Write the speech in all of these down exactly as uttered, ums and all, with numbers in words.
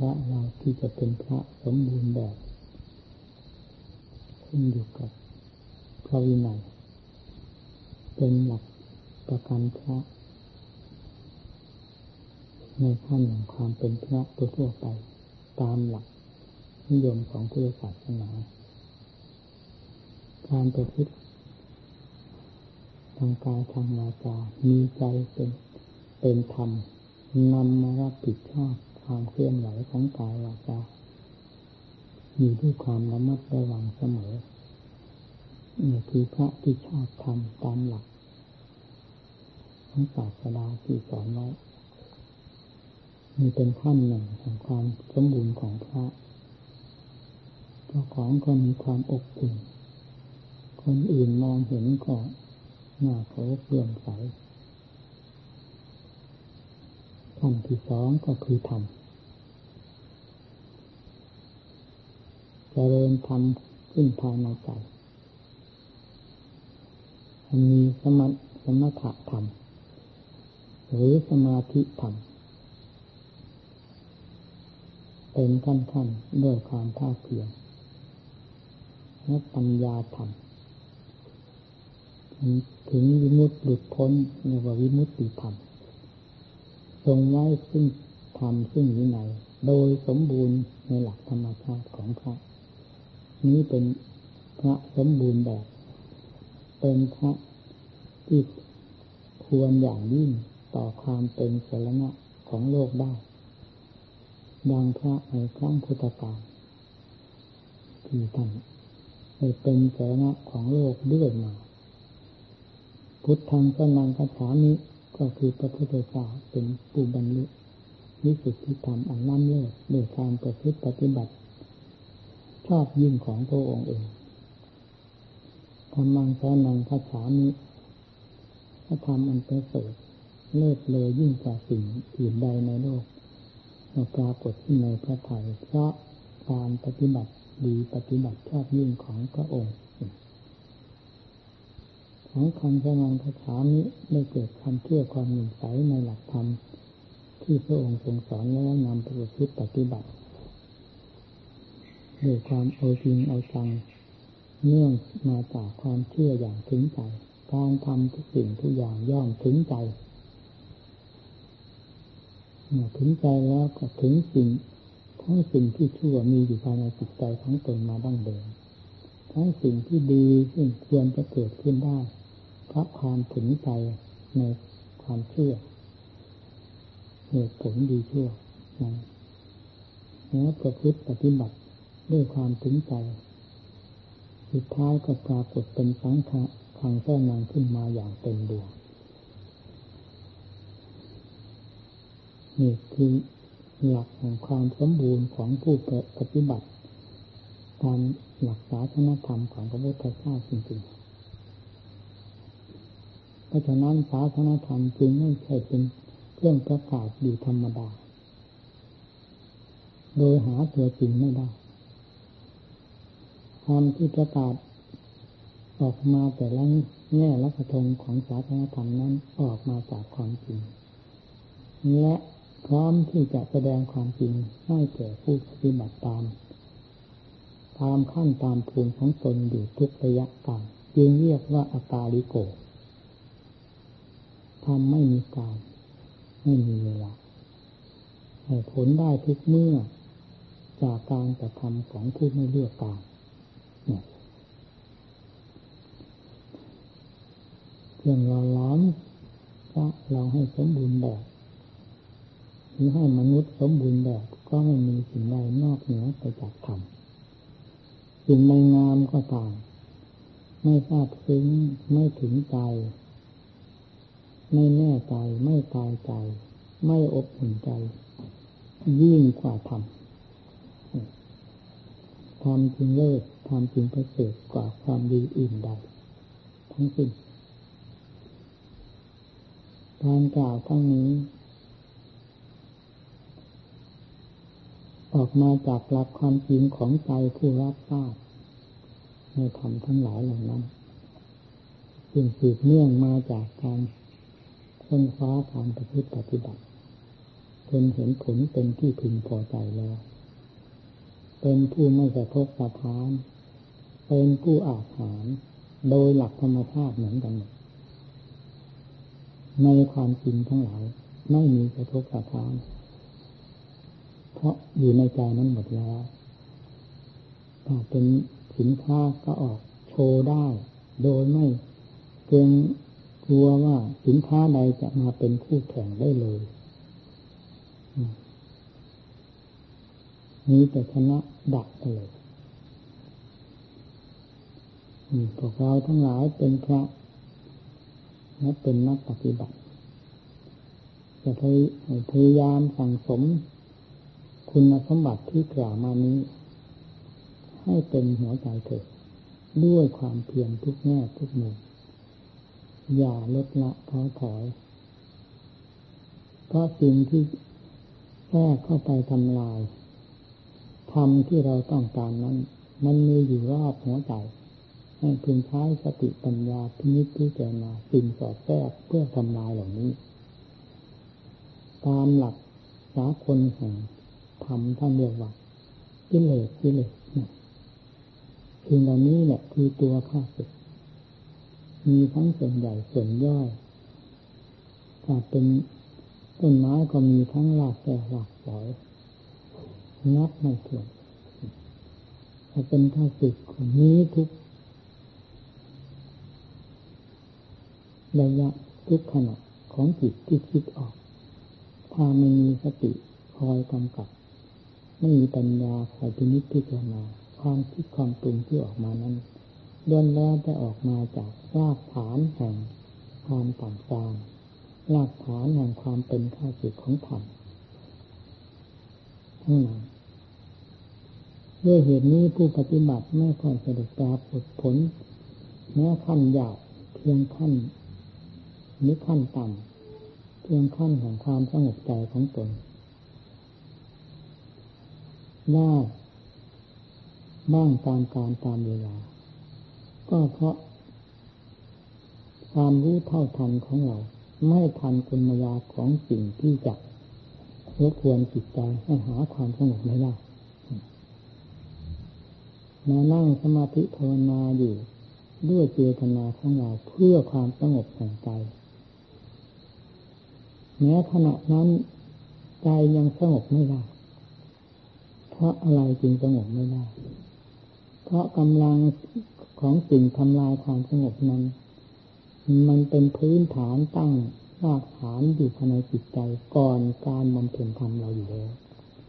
ระเราที่จะเป็นพระสมบูรณ์แบบขึ้นอยู่กับพระวินัยเป็นหลักประกันพระในขั้นของความเป็นพระทั่วไปตามหลักนิยมของพุทธศาสนาการประพฤติทางกายทางวาจามีใจเป็นเป็นธรรมนำมารับผิดชอบความเคลื่อนไหวของกายวาจาอยู่ด้วยความระมัดระวังเสมอนี่คือพระที่ชอบธรรมตามหลักของศาสดาที่สอนไว้นี่เป็นขั้นหนึ่งของความสมบูรณ์ของพระเจ้าของก็มีความอบอุ่นคนอื่นมองเห็นก็น่าเคารพเลื่อมใสขั้นที่สองก็คือธรรมเจริญธรรมขึ้นภายในใจมีสมถสมถะธรรมหรือสมาธิธรรมเป็นขั้นๆด้วยความภาคเพียรและปัญญาธรรมถึงวิมุตติหลุดพ้นเรียกว่าวิมุตติธรรมทรงไว้ซึ่งธรรมซึ่งวินัยโดยสมบูรณ์ในหลักธรรมชาติของพระนี้เป็นพระสมบูรณ์แบบเป็นพระที่ควรอย่างยิ่งต่อความเป็นสรณะของโลกได้ดังพระในครั้งพุทธกาลที่ท่านได้เป็นสรณะของโลกเรื่อยมาพุทธังสรณังคัจฉามิก็คือพระพุทธเจ้าเป็นผู้บรรลุวิสุทธิธรรมอันล้ำเลิศด้วยการประพฤติปฏิบัติชอบยิ่งของพระองค์เองธัมมังสรณังคัจฉามิพระธรรมอันประเสริฐเลิศเลอยิ่งกว่าสิ่งอื่นใดในโลกปรากฏขึ้นในพระทัยเพราะการปฏิบัติดีปฏิบัติชอบยิ่งของพระองค์ของคำสรณังคัจฉามิได้เกิดความเชื่อความหมิ่นใสในหลักธรรมที่พระองค์ทรงสอนแล้วนำไปประพฤติปฏิบัติด้วยความเอาจริงเอาจังเนื่องมาจากความเชื่ออย่างถึงใจการทำทุกสิ่งทุกอย่างย่อมถึงใจเมื่อถึงใจแล้วก็ถึงสิ่งทั้งสิ่งที่ชั่วมีอยู่ภายในจิตใจของตนมาดั้งเดิมทั้งสิ่งที่ดีซึ่งควรจะเกิดขึ้นได้เพราะความถึงใจในความเชื่อเหตุผลดีชั่วนั้นแล้วประพฤติปฏิบัติด้วยความถึงใจสุดท้ายก็ปรากฏเป็นสังฆะขังแท้นางขึ้นมาอย่างเต็มดวงนี่คือหลักของความสมบูรณ์ของผู้ปฏิบัติตามหลักศาสนธรรมของพระพุทธเจ้าจริงๆเพราะฉะนั้นศาสนธรรมจึงไม่ใช่เป็นเครื่องประกาศอยู่ธรรมดาโดยหาตัวจริงไม่ได้ธรรมที่ประกาศออกมาแต่ละแง่ละกระทงของศาสนธรรมนั้นออกมาจากความจริงและพร้อมที่จะแสดงความจริงให้แก่ผู้ปฏิบัติตามตามขั้นตามภูมิของตนอยู่ทุกระยะกาลจึงเรียกว่าอากาลิโกทำไม่มีการไม่มีเวลาให้ผลได้ทุกเมื่อจากการกระทำของผู้ไม่เลือกการเพียงเราล้อมพระเราให้สมบูรณ์แบบหรือให้มนุษย์สมบูรณ์แบบก็ไม่มีสิ่งใดนอกเหนือไปจากธรรมสิ่งใดงามก็ตามไม่ทราบซึ้งไม่ถึงใจไม่แน่ใจไม่ตายใจไม่อบอุ่นใจยิ่งกว่าธรรมธรรมจึงเลิศธรรมจึงประเสริฐกว่าความดีอื่นใดทั้งสิ้นการกล่าวทั้งนี้ออกมาจากหลักความจริงของใจผู้รับทราบในธรรมทั้งหลายเหล่านั้นซึ่งสืบเนื่องมาจากการค้นคว้าการประพฤติปฏิบัติจนเห็นผลเป็นที่พึงพอใจแล้วเป็นผู้ไม่สะทกสะท้านเป็นผู้อาถรรพ์โดยหลักธรรมชาติเหมือนกันในความจริงทั้งหลายไม่มีสะทกสะท้านเพราะอยู่ในใจนั้นหมดแล้วถ้าเป็นสินค้าก็ออกโชว์ได้โดยไม่เกรงกลัวว่าสินค้าใดจะมาเป็นคู่แข่งได้เลยมีแต่ชนะดักไปเลยพวกเราทั้งหลายเป็นพระและเป็นนักปฏิบัติจะพยายามสั่งสมคุณสมบัติที่กล่าวมานี้ให้เป็นหัวใจเถิดด้วยความเพียรทุกแง่ทุกมุมอย่าลดละท้อถอยเพราะสิ่งที่แทรกเข้าไปทำลายธรรมที่เราต้องการนั้นมันมีอยู่รอบหัวใจให้พึงใช้สติปัญญาพินิจพิจารณาสิ่งสอดแทรกเพื่อทำลายเหล่านี้ตามหลักสากลแห่งธรรมท่านเรียกว่ากิเลสกิเลสสิ่งเหล่านี้แหละคือตัวข้าศึกมีทั้งส่วนใหญ่ส่วนย่อยถ้าเป็นต้นไม้ก็มีทั้งรากแก่รากฝอยนับไม่ถ้วนถ้าเป็นข้าศึกมีทุกระยะทุกขณะของจิตที่คิดออกถ้าไม่มีสติคอยกำกับไม่มีปัญญาคอยพินิจพิจารณาความคิดความปรุงที่ออกมานั้นล้วนแล้วแต่ออกมาจากรากฐานแห่งความต่ำทรามรากฐานแห่งความเป็นข้าศึกของธรรมทั้งนั้นด้วยเหตุนี้ผู้ปฏิบัติไม่ค่อยสะดุดตาผลแม้ขั้นหยาบเพียงขั้นนี้ขั้นต่ำเพียงขั้นของความสงบใจของตนได้บ้างตามการตามเวลาก็เพราะความรู้เท่าทันของเราไม่ทันคุณมายาของสิ่งที่จะรบกวนจิตใจให้หาความสงบไม่ได้มานั่งสมาธิภาวนาอยู่ด้วยเจตนาของเราเพื่อความสงบแห่งใจแม้ขณะนั้นใจยังสงบไม่ได้เพราะอะไรจึงสงบไม่ได้เพราะกำลังของสิ่งทำลายความสงบนั้นมันเป็นพื้นฐานตั้งรากฐานอยู่ภายในจิตใจก่อนการบำเพ็ญธรรมเราอยู่แล้ว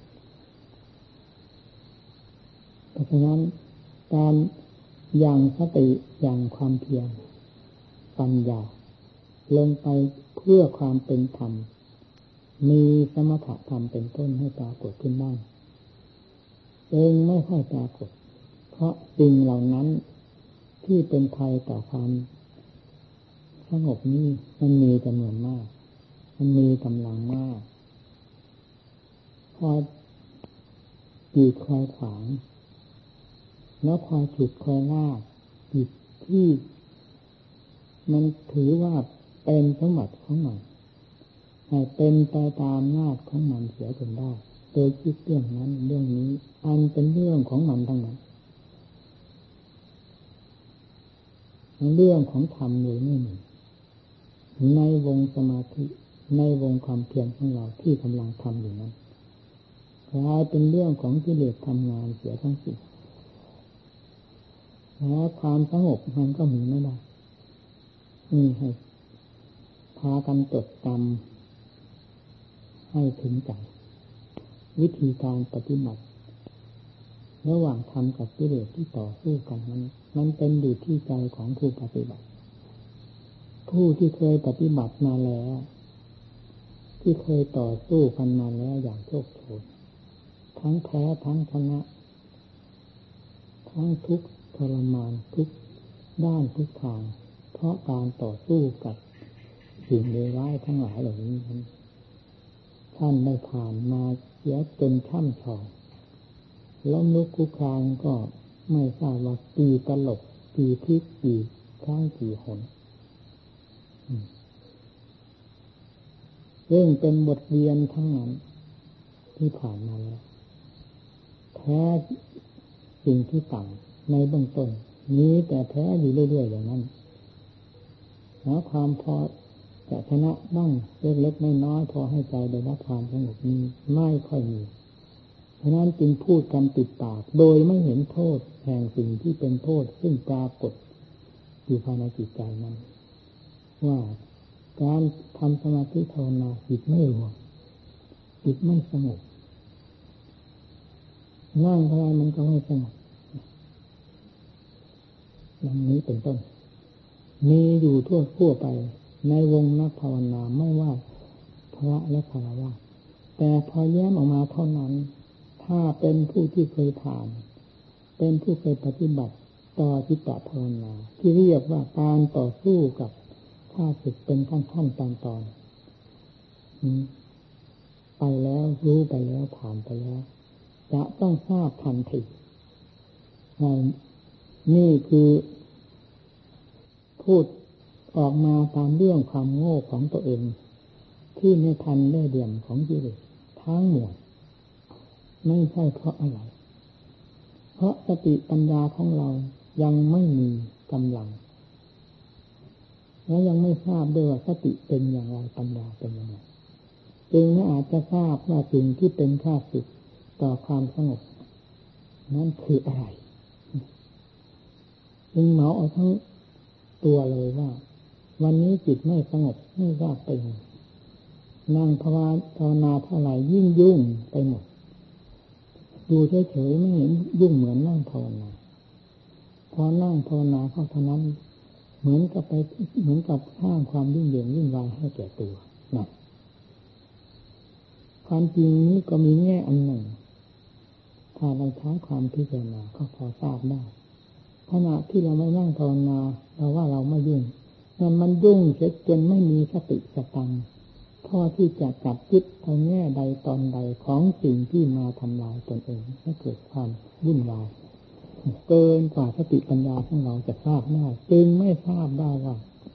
เพราะฉะนั้นการยังสติยังความเพียรปัญญาลงไปเพื่อความเป็นธรรมมีสมถะธรรมเป็นต้นให้ปรากฏขึ้นบ้างเองไม่ค่อยปรากฏเพราะสิ่งเหล่านั้นที่เป็นภัยต่อความสงบนี้มันมีจำนวนมากมันมีกำลังมากพอจีดคอยขวางแล้วคอยฉุดคอยลากจิตที่มันถือว่าเป็นสมบัติของมันให้เป็นไปตามอำนาจของมันเสียจนได้โดยคิดเรื่องนั้นเรื่องนี้อันเป็นเรื่องของมันทั้งนั้นเรื่องของธรรมเลยไม่มีในวงสมาธิในวงความเพียรของเราที่กำลังทำอยู่นั้นกลายเป็นเรื่องของกิเลสทำงานเสียทั้งสิ้นแล้วความสงบมันก็มีไม่ได้นี่ให้พากันจดจำให้ถึงใจวิธีการปฏิบัติระหว่างธรรมกับกิเลสที่ต่อสู้กันนั้นมันเป็นอยู่ที่ใจของผู้ปฏิบัติผู้ที่เคยปฏิบัติมาแล้วที่เคยต่อสู้กันมาแล้วอย่างโชคโชนทั้งแพ้ทั้งชนะทั้งทุกข์ทรมานทุกด้านทุกทางเพราะการต่อสู้กับสิ่งเลวร้ายทั้งหลายเหล่านี้ท่านได้ผ่านมาเสียจนช่ำชองล้มลุกคลุกคลานก็ไม่ทราบว่ากี่ตลบกี่พลิกกี่ครั้งกี่หนเรื่องเป็นบทเรียนทั้งนั้นที่ผ่านมาแล้วแท้สิ่งที่ต่ำในเบื้องต้นนี้แต่แท้อยู่เรื่อยๆอย่างนั้นหาความพอจะชนะบ้างเล็กๆน้อยๆพอให้ใจได้รับความสงบนี้ไม่ค่อยมีเพราะนั้นจึงพูดกันติดปากโดยไม่เห็นโทษแห่งสิ่งที่เป็นโทษซึ่งปรากฏอยู่ภายในจิตใจนั้นว่าการทำสมาธิภาวนาจิตไม่รวมจิตไม่สงบนั่งเท่าไรมันก็ไม่สงบอย่างนี้เป็นต้นมีอยู่ทั่วทั่วไปในวงนักภาวนาไม่ว่าพระและฆราวาสแต่พอแย้มออกมาเท่านั้นถ้าเป็นผู้ที่เคยผ่านเป็นผู้เคยปฏิบัติต่อจิตตภาวนาที่เรียกว่าการต่อสู้กับข้าศึกเป็นขั้นขั้นตอนตอนไปแล้วรู้ไปแล้วผ่านไปแล้วจะต้องทราบทันทีนี่คือพูดออกมาตามเรื่องความโง่ของตัวเองที่ไม่ทันได้เดี่ยมของกิเลสทั้งหมดไม่ใช่เพราะอะไรเพราะสติปัญญาของเรายังไม่มีกำลังและยังไม่ทราบด้วยว่าสติเป็นอย่างไรปัญญาเป็นอย่างไรจึงไม่อาจจะทราบว่าสิ่งที่เป็นข้าศึกต่อความสงบนั้นคืออะไรจึงเหมาเอาทั้งตัวเลยว่าวันนี้จิตไม่สงบไม่ทราบไปไหนนั่งภาวนาเท่าไหร่ยิ่งยุ่งไปหมดดูเฉยๆไม่เห็นยุ่งเหมือนนั่งภาวนาพอนั่งภาวนาเข้าเท่านั้นเหมือนกับไปเหมือนกับสร้างความยุ่งเหยิงวุ่นวายให้แก่ตัวนะความจริงนี้ก็มีแง่อันหนึ่งถ้าเราใช้ความพิจารณาก็พอทราบได้ขณะที่เราไม่นั่งภาวนาเราว่าเราไม่ยุ่งนั่นมันยุ่งเสียจนไม่มีสติสตังพอที่จะจับจิตเอาแง่ใดตอนใดของสิ่งที่มาทำลายตนเองให้เกิดความวุ่นวายเกินกว่าสติปัญญาของเราจะทราบได้จึงไม่ทราบได้ว่า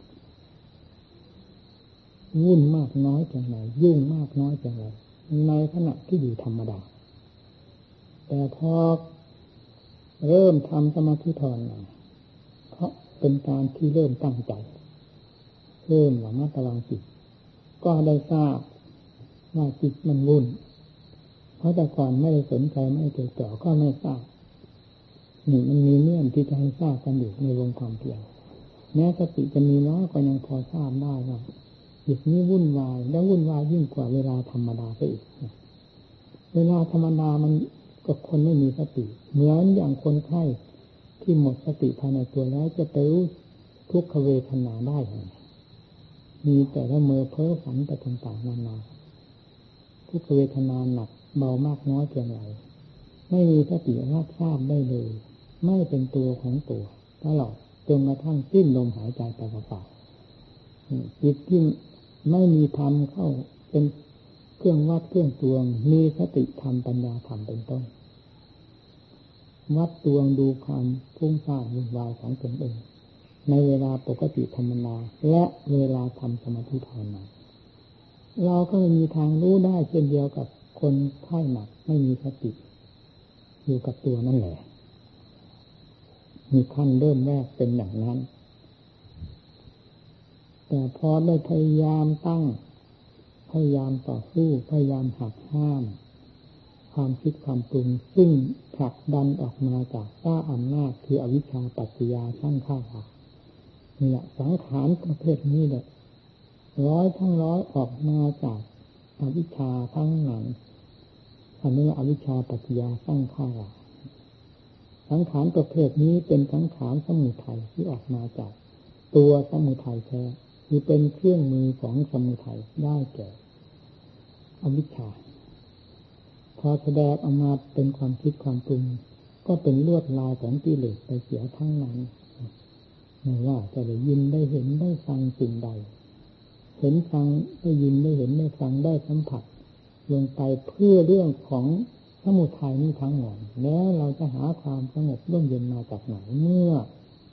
วุ่นมากน้อยเพียงไรยุ่งมากน้อยเพียงไรในขณะที่อยู่ธรรมดาแต่พอเริ่มทำสมาธิภาวนาเพราะเป็นการที่เริ่มตั้งใจเริ่มระมัดระวังจิตก็ได้ทราบว่าจิตมันวุ่นเพราะแต่ก่อนไม่ได้สนใจไม่ได้จ่อก็ไม่ทราบนี่มันมีเงื่อนที่จะให้ทราบกันอยู่ในวงความเพียรแม้สติจะมีน้อยก็ยังพอทราบได้ว่าจิตนี้วุ่นวายและวุ่นวายยิ่งกว่าเวลาธรรมดาไปอีกเวลาธรรมดามันกับคนไม่มีสติเหมือนอย่างคนไข้ที่หมดสติภายในตัวแล้วจะไปรู้ทุกขเวทนาได้มีแต่ละเมอเพ้อฝันไปต่างๆนานาทุกขเวทนาหนักเบามากน้อยเพียงไรไม่มีสติรับทราบได้เลยไม่เป็นตัวของตัวตลอดจนกระทั่งสิ้นลมหายใจไปเปล่าๆจิตที่ไม่มีธรรมเข้าเป็นเครื่องวัดเครื่องตวงมีสติธรรมปัญญาธรรมเป็นต้นวัดตวงดูความฟุ้งซ่านวุ่นวายของตนเองในเวลาปกติธรรมนาและเวลาทำสมาธิภาวนาเราก็ไม่มีทางรู้ได้เช่นเดียวกับคนไข้หนักไม่มีสติอยู่กับตัวนั่นแหละมีขั้นเริ่มแรกเป็นอย่างนั้นแต่พอได้พยายามตั้งพยายามต่อสู้พยายามหักห้ามความคิดความปรุงซึ่งผลักดันออกมาจากต้าอำนาจคืออวิชชาปัจจยาสร้างข้าวนี่แหละสังขารประเภทนี้แหละร้อยทั้งร้อยออกมาจากอวิชชาทั้งนั้นอันนี้อวิชชาปัจจยาสร้างข้าวสังขารประเภทนี้เป็นสังขารสมุทัยที่ออกมาจากตัวสมุทัยแท้คือเป็นเครื่องมือของสมุทัยได้แก่อวิชชาพอแสดงออกมาเป็นความคิดความปรุงก็เป็นลวดลายของกิเลสไปเสียทั้งนั้นไม่ว่าจะได้ยินได้เห็นได้ฟังสิ่งใดเห็นฟังได้ยินได้เห็นได้ฟังได้สัมผัสลงไปเพื่อเรื่องของสมุทัยนี้ทั้งหมดแล้วเราจะหาความสงบร่มเย็นมาจากไหนเมื่อ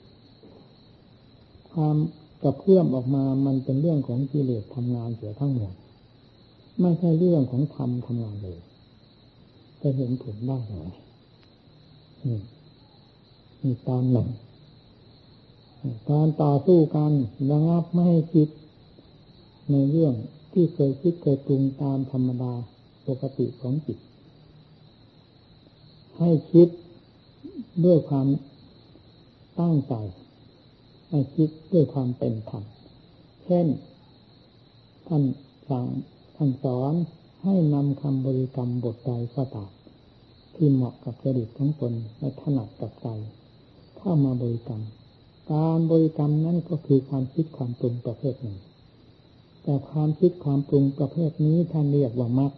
ความกระเพื่อมออกมามันเป็นเรื่องของกิเลสทำงานเสียทั้งหมดไม่ใช่เรื่องของธรรมทำงานเลยจะเห็นผลได้อย่างไรนี่นี่ตอนหนึ่งตอนต่อสู้กันระงับไม่ให้คิดในเรื่องที่เคยคิดเคยปรุงตามธรรมดาปกติของจิตให้คิดด้วยความตั้งใจให้คิดด้วยความเป็นธรรมเช่นท่านสั่งท่านสอนให้นำคำบริกรรมบทใดก็ตามที่เหมาะกับจริตของตนและถนัดกับใจเข้ามาบริกรรมการบริกรรมนั้นก็คือความคิดความปรุงประเภทหนึ่งแต่ความคิดความปรุงประเภทนี้ท่านเรียกว่ามรรค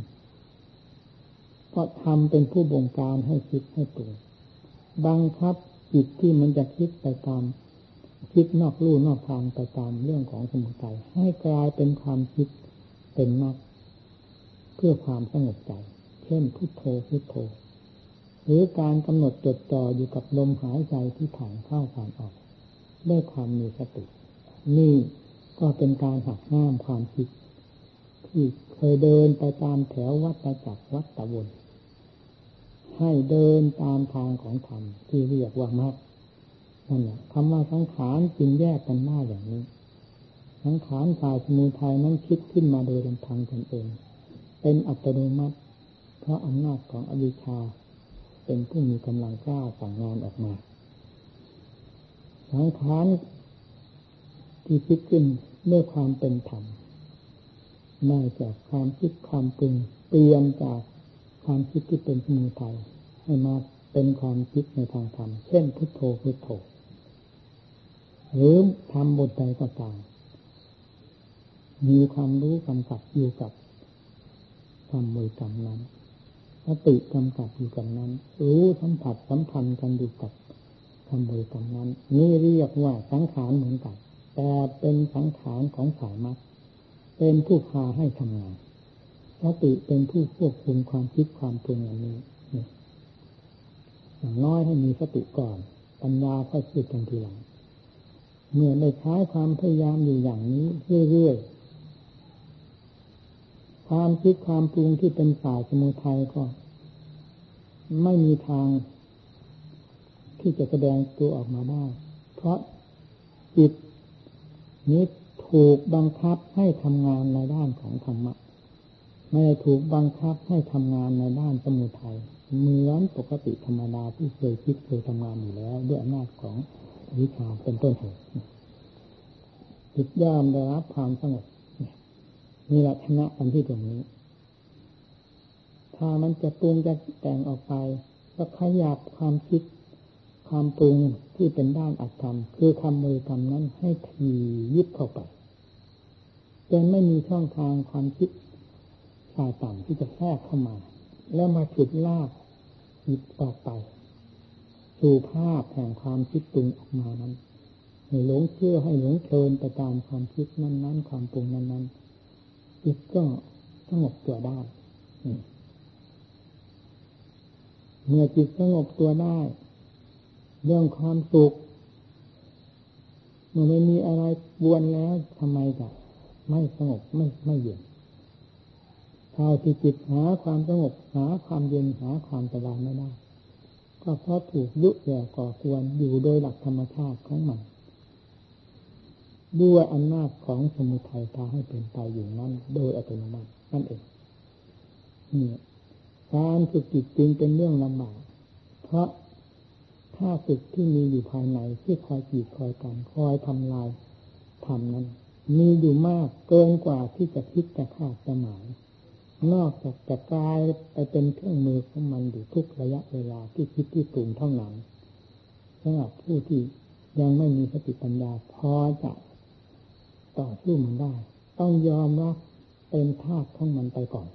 เพราะทำเป็นผู้บงการให้คิดให้ปรุงบังคับจิตที่มันจะคิดไปตามคิดนอกลู่นอกทางไปตามเรื่องของสมุทัยให้กลายเป็นความคิดเป็นมรรคเพื่อความสงบใจเช่นพุทโธพุทโธหรือการกำหนดจดจ่ออยู่กับลมหายใจที่ผ่านเข้าผ่านออกด้วยความมีสตินี่ก็เป็นการหักห้ามความคิดที่เคยเดินไปตามแถววัฏจักรวัฏวนให้เดินตามทางของธรรมที่เรียกว่ามรรคนั่นแหละคำว่าสังขารจึงแยกกันหน้าอย่างนี้สังขารฝ่ายสมุทัยนั้นคิดขึ้นมาโดยลำพังตนเองเป็นอัตโนมัติเพราะอำนาจของอวิชชาเป็นผู้มีกำลังกล้าสั่งงานออกมาสังขารที่คิดขึ้นด้วยความเป็นธรรมได้จากความคิดความปรุงเปลี่ยนจากความคิดที่เป็นสมุทัยให้มาเป็นความคิดในทางธรรมเช่นพุทโธพุทโธหรือทำบทใดก็ตามมีความรู้กำกับอยู่กับคำบริกรรมนั้นสติกำกับอยู่กับนั้นรู้สัมผัสสัมพันธ์กันอยู่กับคำบริกรรมนั้นนี่เรียกว่าสังขารเหมือนกันแต่เป็นสังขารของฝ่ายมรรคเป็นผู้พาให้ทำงานสติเป็นผู้ควบคุมความคิดความปรุงอย่างนี้อย่างน้อยให้มีสติก่อนปัญญาค่อยคิดกันทีหลังเมื่อได้ใช้ความพยายามอยู่อย่างนี้เรื่อยๆความคิดความปรุงที่เป็นฝ่ายสมุทัยก็ไม่มีทางที่จะแสดงตัวออกมาได้เพราะจิตนี้ถูกบังคับให้ทำงานในด้านของธรรมะไม่ได้ถูกบังคับให้ทำงานในด้านสมุทัยเหมือนปกติธรรมดาที่เคยคิดเคยทำงานอยู่แล้วด้วยอำนาจของวิชาเป็นต้นเหตุจิตย่อมได้รับความสงบมีลักษณะกันที่ตรงนี้ถ้ามันจะปรุงจะแต่งออกไปก็ขยับความคิดความปรุงที่เป็นด้านอัตธรรมคือคำบริกรรมนั้นให้ถี่ยิบเข้าไปจนไม่มีช่องทางความคิดฝ่ายต่ำที่จะแทรกเข้ามาแล้วมาฉุดลากจิตออกไปสู่ภาพแห่งความคิดปรุงออกมานั้นให้หลงเชื่อให้หลงเพลินไปตามความคิดนั้นๆความปรุงนั้นๆจิตก็สงบตัวได้เมื่อจิตสงบตัวได้เรื่องความสุขเมื่อไม่มีอะไรบวนแล้วทำไมจะไม่สงบไม่ไม่เย็นถ้าที่จิตหาความสงบหาความเย็นหาความสบายไม่ได้ก็เพราะถูกยุแย่ก่อควรอยู่โดยหลักธรรมชาติของมันด้วยอำนาจของสมุทัยพาให้เป็นไปอยู่นั้นโดยอัตโนมัตินั่นเองนี่การฝึกจิตจึงเป็นเรื่องลำบากเพราะถ้าฝึกที่มีอยู่ภายในที่คอยกีดคอยกันคอยทำลายธรรมนั้นมีอยู่มากเกินกว่าที่จะคิดจะคาดจะหมายนอกจากจะกลายไปเป็นเครื่องมือของมันอยู่ทุกระยะเวลาที่คิดที่ปรุงเท่านั้นสำหรับผู้ที่ยังไม่มีสติปัญญาพอจะต่อสู้มันได้ต้องยอมรับเป็นทาสของมันไปก่อน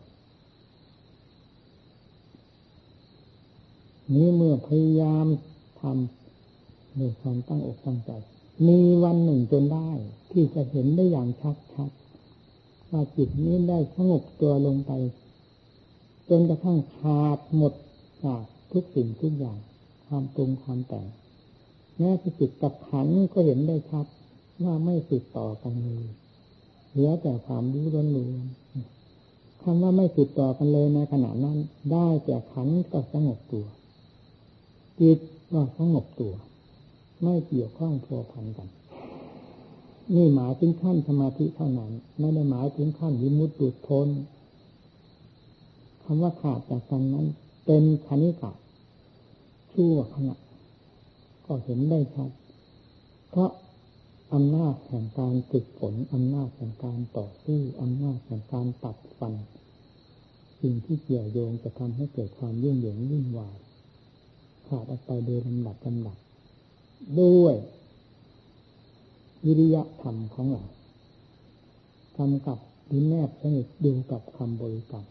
นี้เมื่อพยายามทำด้วยความตั้งอกตั้งใจมีวันหนึ่งจนได้ที่จะเห็นได้อย่างชัดๆว่าจิตนี้ได้สงบตัวลงไปจนกระทั่งขาดหมดจากทุกสิ่งทุกอย่างความปรุงความแต่งแม้ที่จิตกับขันธ์ก็เห็นได้ชัดว่าไม่ติดต่อกันเลยเหลือแต่ความรู้ล้วนๆคำว่าไม่ติดต่อกันเลยในขณะนั้นได้แต่ขันธ์ก็สงบตัวจิตก็สงบตัวไม่เกี่ยวข้องพัวพันกันนี่หมายถึงขั้นสมาธิเท่านั้นไม่ได้หมายถึงขั้นวิมุตติหลุดพ้นคำว่าขาดจากกันนั้นเป็นคณิกะชั่วขณะก็เห็นได้ชัดเพราะอำนาจแห่งการฝึกฝนอำนาจแห่งการต่อสู้อำนาจแห่งการตัดฟันสิ่งที่เกี่ยวโยงจะทำให้เกิดความยุ่งเหยิงวุ่นวายขาดออกไปโดยลำดับลำดับด้วยวิริยะธรรมของเรากำกับหรือแนบสนิทดูกับคำบริกรรม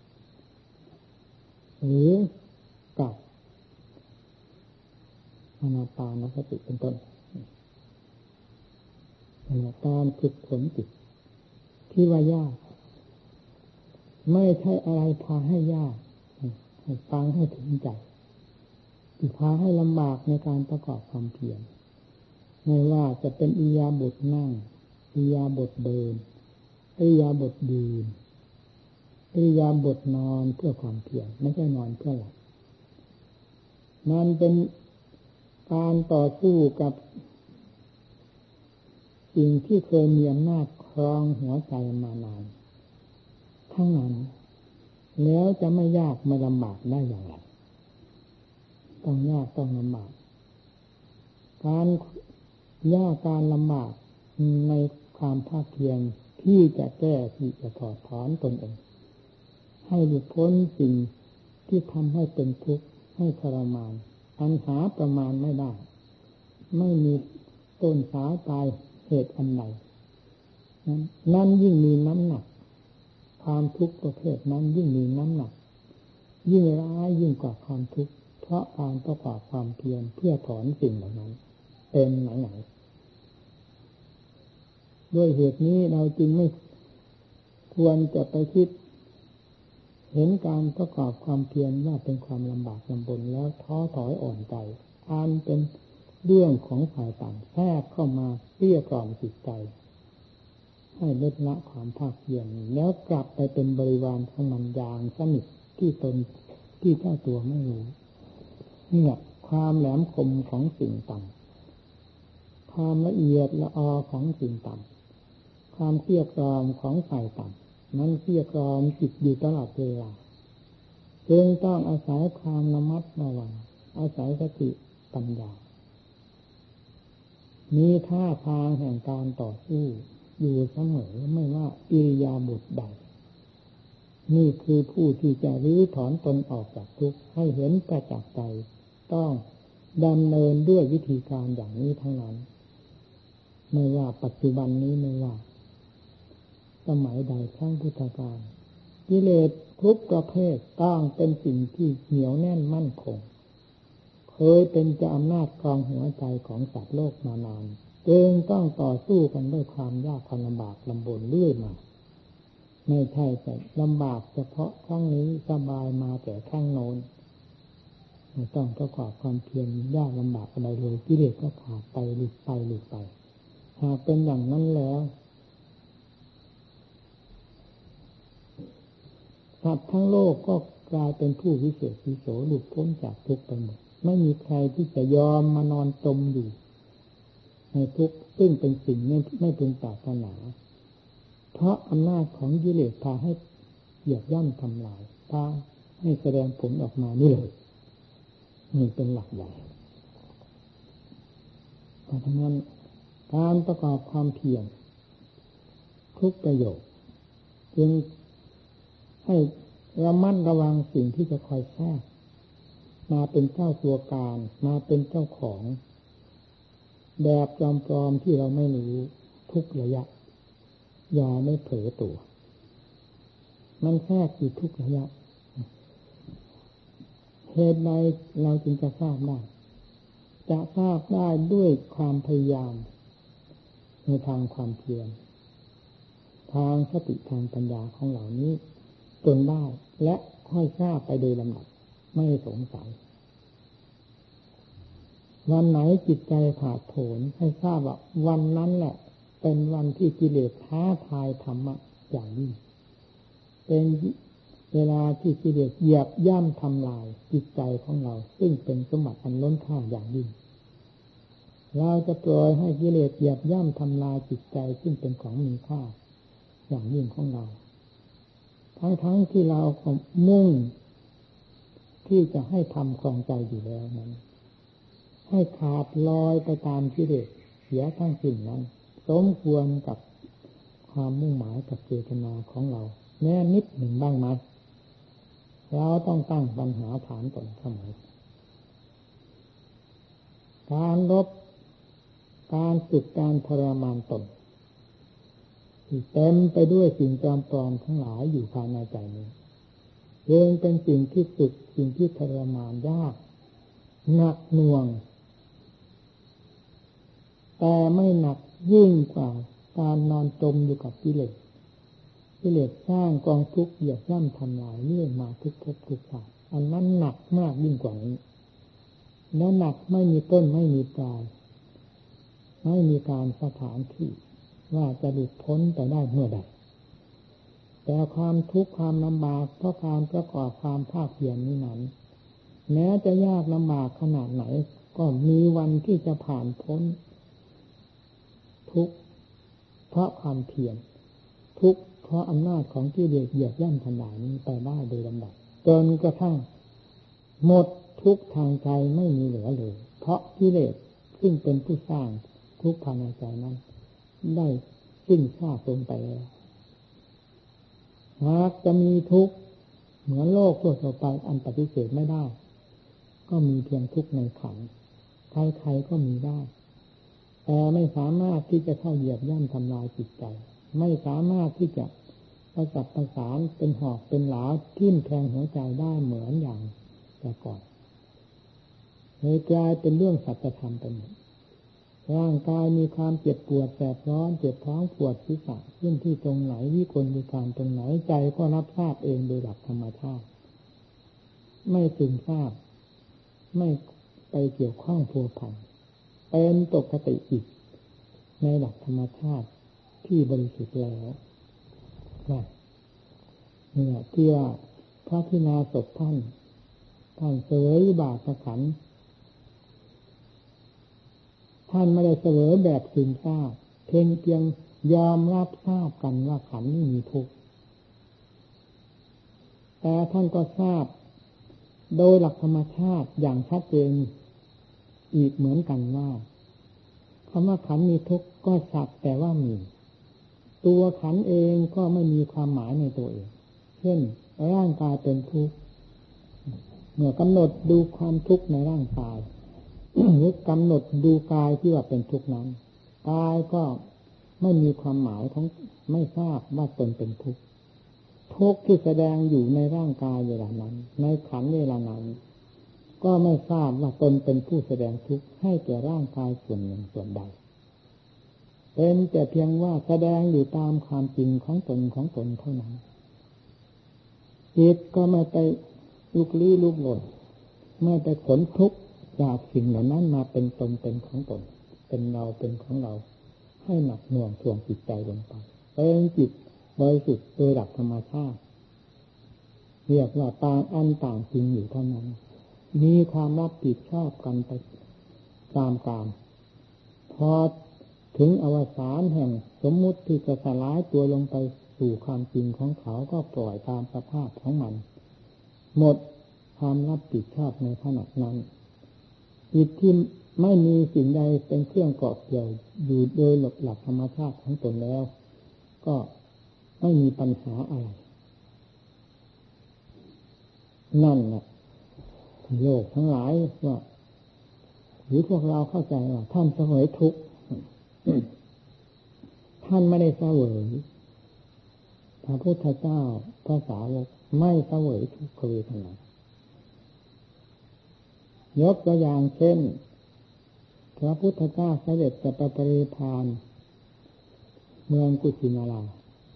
หรือกับอานาปานสติเป็นต้นการฝึกฝนจิตที่ว่ายากไม่ใช่อะไรพาให้ยากให้ฟังให้ถึงใจที่พาให้ลำบากในการประกอบความเพียรไม่ว่าจะเป็นอิริยาบถนั่งอิริยาบถเดินอิริยาบถยืนอิริยาบถนอนเพื่อความเพียรไม่ใช่นอนเพื่อหลับมันเป็นการต่อสู้กับสิ่งที่เคยมีอำนาจครองหัวใจมานานทั้งนั้นแล้วจะไม่ยากไม่ลำบากได้อย่างไรต้องยากต้องลำบากการยากการลำบากในความภาคเพียรที่จะแก้ที่จะถอดถอนตนเองให้หลุดพ้นสิ่งที่ทำให้เป็นทุกข์ให้ทรมานอันหาประมาณไม่ได้ไม่มีต้นสายปลายเหตุอันใดนั้นนั่นยิ่งมีน้ำหนักความทุกข์ประเภทนั้นยิ่งมีน้ำหนักยิ่งร้ายยิ่งกว่าความทุกข์เพราะการประกอบความเพียรเพื่อถอนสิ่งเหล่านั้นเป็นไหนๆด้วยเหตุนี้เราจึงไม่ควรจะไปคิดเห็นการประกอบความเพียรว่าเป็นความลำบากลำบนแล้วท้อถอยอ่อนใจอันเป็นเรื่องของฝ่ายต่างแทรกเข้ามาเกลี้ยกล่อมจิตใจให้ลดละความภาคเพียรแล้วกลับไปเป็นบริวารของมันอย่างสนิทที่ตนที่เจ้าตัวไม่รู้เนี่ยความแหลมคมของสิ่งต่ำความละเอียดละออของสิ่งต่ำความเกลี้ยกล่อมของฝ่ายต่ำนั้นเกลี้ยกล่อมจิตอยู่ตลอดเวลาจึงต้องอาศัยความระมัดระวังอาศัยสติปัญญามีท่าทางแห่งการต่อสู้อยู่เสมอไม่ว่าอิริยาบถใดนี่คือผู้ที่จะรื้อถอนตนออกจากทุกข์ให้เห็นประจักษ์ใจต้องดำเนินด้วยวิธีการอย่างนี้ทั้งนั้นไม่ว่าปัจจุบันนี้ไม่ว่าสมัยใดครั้งพุทธกาลกิเลสทุกประเภทต้องเป็นสิ่งที่เหนียวแน่นมั่นคงเคยเป็นเจ้าอำนาจครองหัวใจของสัตว์โลกมานานจึงต้องต่อสู้กันด้วยความยากความลำบากลำบนเรื่อยมาไม่ใช่แต่ลำบากเฉพาะครั้งนี้สบายมาแต่ครั้งโน้นไม่ต้องประกอบความเพียรยากลำบากอะไรเลยกิเลสก็ขาดไปหลุดไปหลุดไปหากเป็นอย่างนั้นแล้วสัตว์ทั้งโลกก็กลายเป็นผู้วิเศษวิโสหลุดพ้นจากทุกข์ไปหมดไม่มีใครที่จะยอมมานอนจมอยู่ในทุกข์ซึ่งเป็นสิ่งไม่ไม่เป็นปรารถนาเพราะอำนาจของกิเลสพาให้เหยียบย่ำทำลายพาให้แสดงผลออกมานี่เลยนี่เป็นหลักใหญ่เพราะฉะนั้นการประกอบความเพียรทุกประโยชน์จึงให้ระมัดระวังสิ่งที่จะคอยแทรกมาเป็นเจ้าตัวการมาเป็นเจ้าของแบบปลอมๆที่เราไม่รู้ทุกระยะอย่าไม่เผลอตัวมันแทรกอยู่ทุกระยะเหตุใดเราจึงจะทราบได้จะทราบได้ด้วยความพยายามในทางความเพียรทางสติทางปัญญาของเหล่านี้จนได้และค่อยทราบไปโดยลำดับไม่สงสัยวันไหนจิตใจขาดโผนให้ทราบว่าวันนั้นแหละเป็นวันที่กิเลสท้าทายธรรมะอย่างยิ่งเป็นเวลาที่กิเลสเหยียบย่ำทำลายจิตใจของเราซึ่งเป็นสมบัติอันล้นค่าอย่างยิ่งเราจะปล่อยให้กิเลสเหยียบย่ำทำลายจิตใจซึ่งเป็นของมีค่าอย่างยิ่งของเราทั้งๆที่เรามุ่งที่จะให้ทำครองใจอยู่แล้วนั้นให้ขาดลอยไปตามกิเลสเสียทั้งสิ้นนั้นสมควรกับความมุ่งหมายกับเจตนาของเราแม้นิดหนึ่งบ้างไหมเราต้องตั้งปัญหาถามตนเสมอการรบการฝึกการทรมานตนที่เต็มไปด้วยสิ่งจอมปลอมทั้งหลายอยู่ภายในใจนี้เองเป็นสิ่งที่ฝึกสิ่งที่ทรมานยากหนักหน่วงแต่ไม่หนักยิ่งกว่าการนอนจมอยู่กับกิเลสกิเลสสร้างกองทุกข์เหยียบย่ำทำลายเรื่อยมาทุกภพทุกชาติอันนั้นหนักมากยิ่งกว่านี้และหนักไม่มีต้นไม่มีปลายไม่มีการสถานที่ว่าจะหลุดพ้นไปได้เมื่อใดแต่ความทุกข์ความลำบากเพราะการประกอบความภาคเพียรนี้นั้นแม้จะยากลำบากขนาดไหนก็มีวันที่จะผ่านพ้นทุกข์เพราะความเพียรทุกข์เพราะอำนาจของกิเลสเหยียบย่ำทำลายนี้ไปได้โดยลำดับจนกระทั่งหมดทุกข์ทางใจไม่มีเหลือเลยเพราะกิเลสซึ่งเป็นผู้สร้างทุกข์ภายในใจนั้นได้สิ้นซากลงไปแล้วหากจะมีทุกข์เหมือนโลกทั่วไปอันปฏิเสธไม่ได้ก็มีเพียงทุกข์ในขันธ์ใครๆก็มีได้แต่ไม่สามารถที่จะเข้าเหยียบย่ำทำลายจิตใจไม่สามารถที่จะประจับประสานเป็นหอกเป็นหลาทิ่มแทงหัวใจได้เหมือนอย่างแต่ก่อนเลยกลายเป็นเรื่องสัจธรรมไปหมดร่างกายมีความเจ็บปวดแสบร้อนเจ็บท้องปวดศีรษะขึ้นที่ตรงไหนวิกลวิการตรงไหนใจก็รับทราบเองโดยหลักธรรมชาติไม่ซึมทราบไม่ไปเกี่ยวข้องพัวพันเป็นปกติอีกในหลักธรรมชาติที่บริสุทธิ์แล้วนะเนี่ยที่ว่าพระพินาศพท่านท่านเสวยบาปขันธ์ท่านไม่ได้เสวยแบบซึมซาบเพียงเพียงยอมรับทราบกันว่าขันธ์นี้มีทุกข์แต่ท่านก็ทราบโดยหลักธรรมชาติอย่างชัดเจนอีกเหมือนกันว่าคำว่าขันธ์มีทุกข์ก็สักแต่ว่ามีตัวขันธ์เองก็ไม่มีความหมายในตัวเองเช่นร่างกายเป็นทุกข์เมื่อกำหนดดูความทุกข์ในร่างกายหรือกำหนดดูกายที่ว่าเป็นทุกข์นั้นกายก็ไม่มีความหมายของไม่ทราบว่าตนเป็นทุกข์ทุกข์ที่แสดงอยู่ในร่างกายเวลานั้นในขันธ์เวลานั้นก็ไม่ทราบว่าตนเป็นผู้แสดงทุกข์ให้แก่ร่างกายส่วนหนึ่งส่วนใดเป็นแต่เพียงว่าแสดงอยู่ตามความจริงของตนของตนเท่านั้นจิตก็ไม่ไปลุกลี้ลุกลนไม่ไปขนทุกข์จากสิ่งเหล่านั้นมาเป็นตนเป็นของตนเป็นเราเป็นของเราให้หนักหน่วงท่วงจิตใจลงไปเป็นจิตบริสุทธิ์โดยหลักธรรมชาติเรียกว่าต่างอันต่างจริงอยู่เท่านั้นมีความรับผิดชอบกันไปตามกาลพอถึงอวสานแห่งสมมุติที่จะสลายตัวลงไปสู่ความจริงของเขาก็ปล่อยตามสภาพของมันหมดความรับผิดชอบในขณะนั้นจิตที่ไม่มีสิ่งใดเป็นเครื่องเกาะเกี่ยวอยู่โดยหลักธรรมชาติของตนแล้วก็ไม่มีปัญหาอะไรนั่นแหละโลกทั้งหลายว่าหรือพวกเราเข้าใจว่าท่านเสวยทุกข์ ท่านไม่ได้เสวยพระพุทธเจ้าพระสาวกไม่เสวยทุกขเวทนายกตัวอย่างเช่นพระพุทธเจ้าเสด็จจะไปปรินิพพานเมืองกุสินารา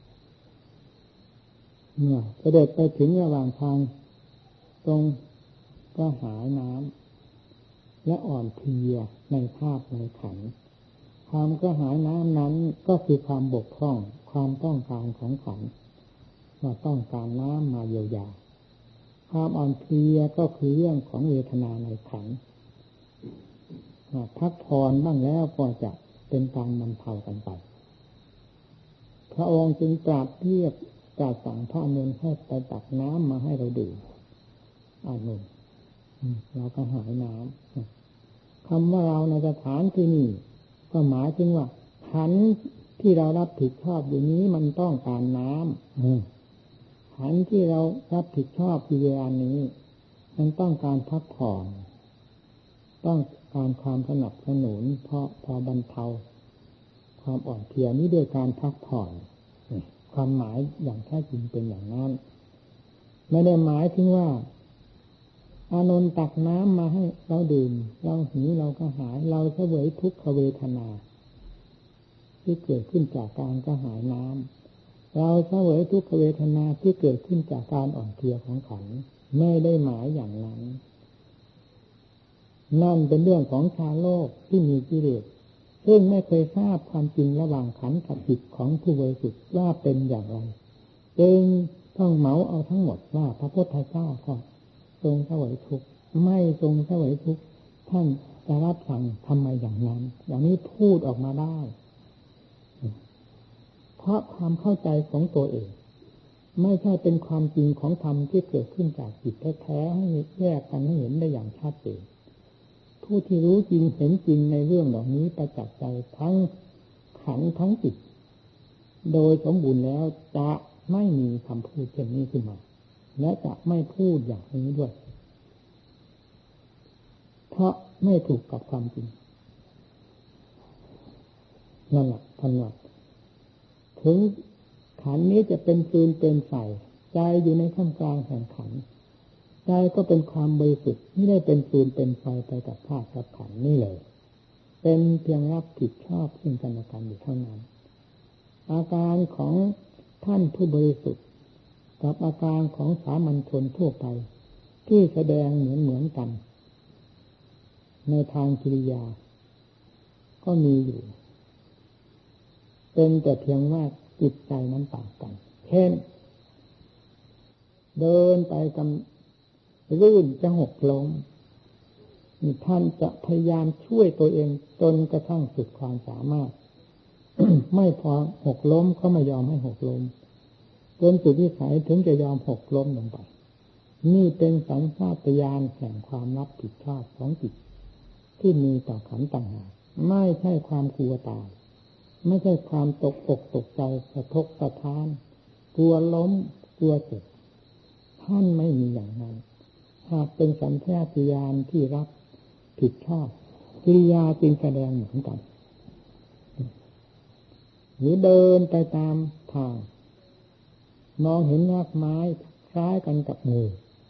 เมื่อเสด็จไปถึงระหว่างทางตรงก็หายน้ำและอ่อนเพลียในภาพในขันธ์ความกระหายน้ำนั้นก็คือความบกพร่องความต้องการของขันธ์ว่าต้องการน้ำมาเยียวยาความอ่อนเพลียก็คือเรื่องของเวทนาในขันธ์พักผ่อนบ้างแล้วก็จะเป็นการบรรเทากันไปพระองค์จึงตรัสเรียกตรัสสั่งพระอานนท์ให้ไปตักน้ำมาให้เราดื่มอานนท์เราก็หายน้ำคำว่าเราในสถานที่นี้ก็หมายถึงว่าขันธ์ที่เรารับผิดชอบอยู่นี้มันต้องการน้ำขันธ์ที่เรารับผิดชอบอยู่เวลานี้มันต้องการพักผ่อนต้องการความสนับสนุนเพราะพอบรรเทาความอ่อนเพลียนี้ด้วยการพักผ่อนความหมายอย่างแท้จริงเป็นอย่างนั้นไม่ได้หมายถึงว่าอานนท์ตักน้ำมาให้เราดื่มเราหิวเราก็หายเราเสวยทุกขเวทนาที่เกิดขึ้นจากการกระหายน้ำเราเสวยทุกขเวทนาที่เกิดขึ้นจากการอ่อนเพลียของขันธ์ไม่ได้หมายอย่างนั้นนั่นเป็นเรื่องของชาวโลกที่มีกิเลสซึ่งไม่เคยทราบความจริงระหว่างขันธ์กับจิตของผู้บริสุทธิ์ว่าเป็นอย่างไรจึงต้องเหมาเอาทั้งหมดว่าพระพุทธเจ้าก็ทรงเสวยทุกข์ไม่ทรงเสวยทุกข์ท่านจะรับสั่งทำไมอย่างนั้นอย่างนี้พูดออกมาได้เพราะความเข้าใจของตัวเองไม่ใช่เป็นความจริงของธรรมที่เกิดขึ้นจากจิตแท้ๆให้แยกกันให้เห็นได้อย่างชัดเจนผู้ที่รู้จริงเห็นจริงในเรื่องเหล่านี้ประจักษ์ใจทั้งขันธ์ทั้งจิตโดยสมบูรณ์แล้วจะไม่มีคำพูดเช่นนี้ขึ้นมาและจะไม่พูดอย่างนี้ด้วยเพราะไม่ถูกกับความจริงนั่นแหละท่านว่าถึงขันธ์นี้จะเป็นฟืนเป็นไฟใจอยู่ในท่ามกลางแห่งขันธ์ใจก็เป็นความบริสุทธิ์ไม่ได้เป็นฟืนเป็นไฟไปกับธาตุกับขันธ์นี่เลยเป็นเพียงรับผิดชอบซึ่งกันและกันอยู่เท่านั้นอาการของท่านผู้บริสุทธิ์กับอาการของสามัญชนทั่วไปที่แสดงเหมือนเหมือนกันในทางกิริยาก็มีอยู่เป็นแต่เพียงว่าจิตใจนั้นต่างกันเช่นเดินไปกำลื่นจะหกล้มนี่ท่านจะพยายามช่วยตัวเองจนกระทั่งสุดความสามารถ ไม่พอหกล้มเขาไม่ยอมให้หกล้มจนสุดวิสัยถึงจะยอมหกล้มลงไปนี่เป็นสัญชาตญาณแห่งความรับผิดชอบของจิตที่มีต่อขันธ์ต่างหากไม่ใช่ความกลัวตายไม่ใช่ความตกอกตกใจสะทกสะท้านกลัวล้มกลัวเจ็บท่านไม่มีอย่างนั้นหากเป็นสัญชาตญาณที่รับผิดชอบกิริยาจึงแสดงเหมือนกันหรือเดินไปตามทางมองเห็นรากไม้คล้ายกันกับงู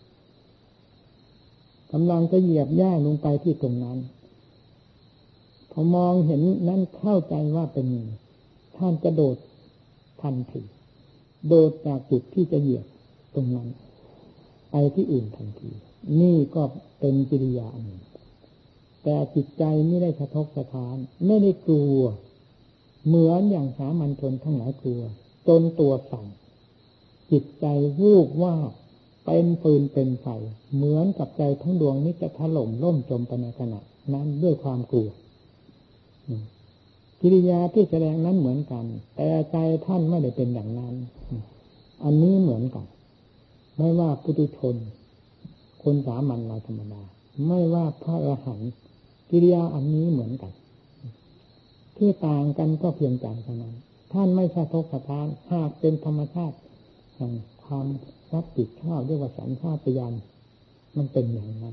กำลังจะเหยียบย่างลงไปที่ตรงนั้นพอมองเห็นนั้นเข้าใจว่าเป็นงูท่านจะโดดทันทีโดดจากจุดที่จะเหยียบตรงนั้นไปที่อื่นทันทีนี่ก็เป็นกิริยาอันหนึ่งแต่จิตใจไม่ได้สะทกสะท้านไม่ได้กลัวเหมือนอย่างสามัญชนทั้งหลายกลัวจนตัวสั่นจิตใจวูบว่าเป็นฟืนเป็นไฟเหมือนกับใจทั้งดวงนี้จะถล่มล่มจมไปในขณะนั้นด้วยความกลัวกิริยาที่แสดงนั้นเหมือนกันแต่ใจท่านไม่ได้เป็นอย่างนั้นอันนี้เหมือนกันไม่ว่าปุถุชนคนสามัญเราธรรมดาไม่ว่าพระอรหันต์กิริยาอันนี้เหมือนกันที่ต่างกันก็เพียงใจเท่านั้นท่านไม่สะทกสะท้านหากเป็นธรรมชาติแห่งความรับผิดชอบเรียกว่าสัญชาตญาณมันเป็นอย่างนั้น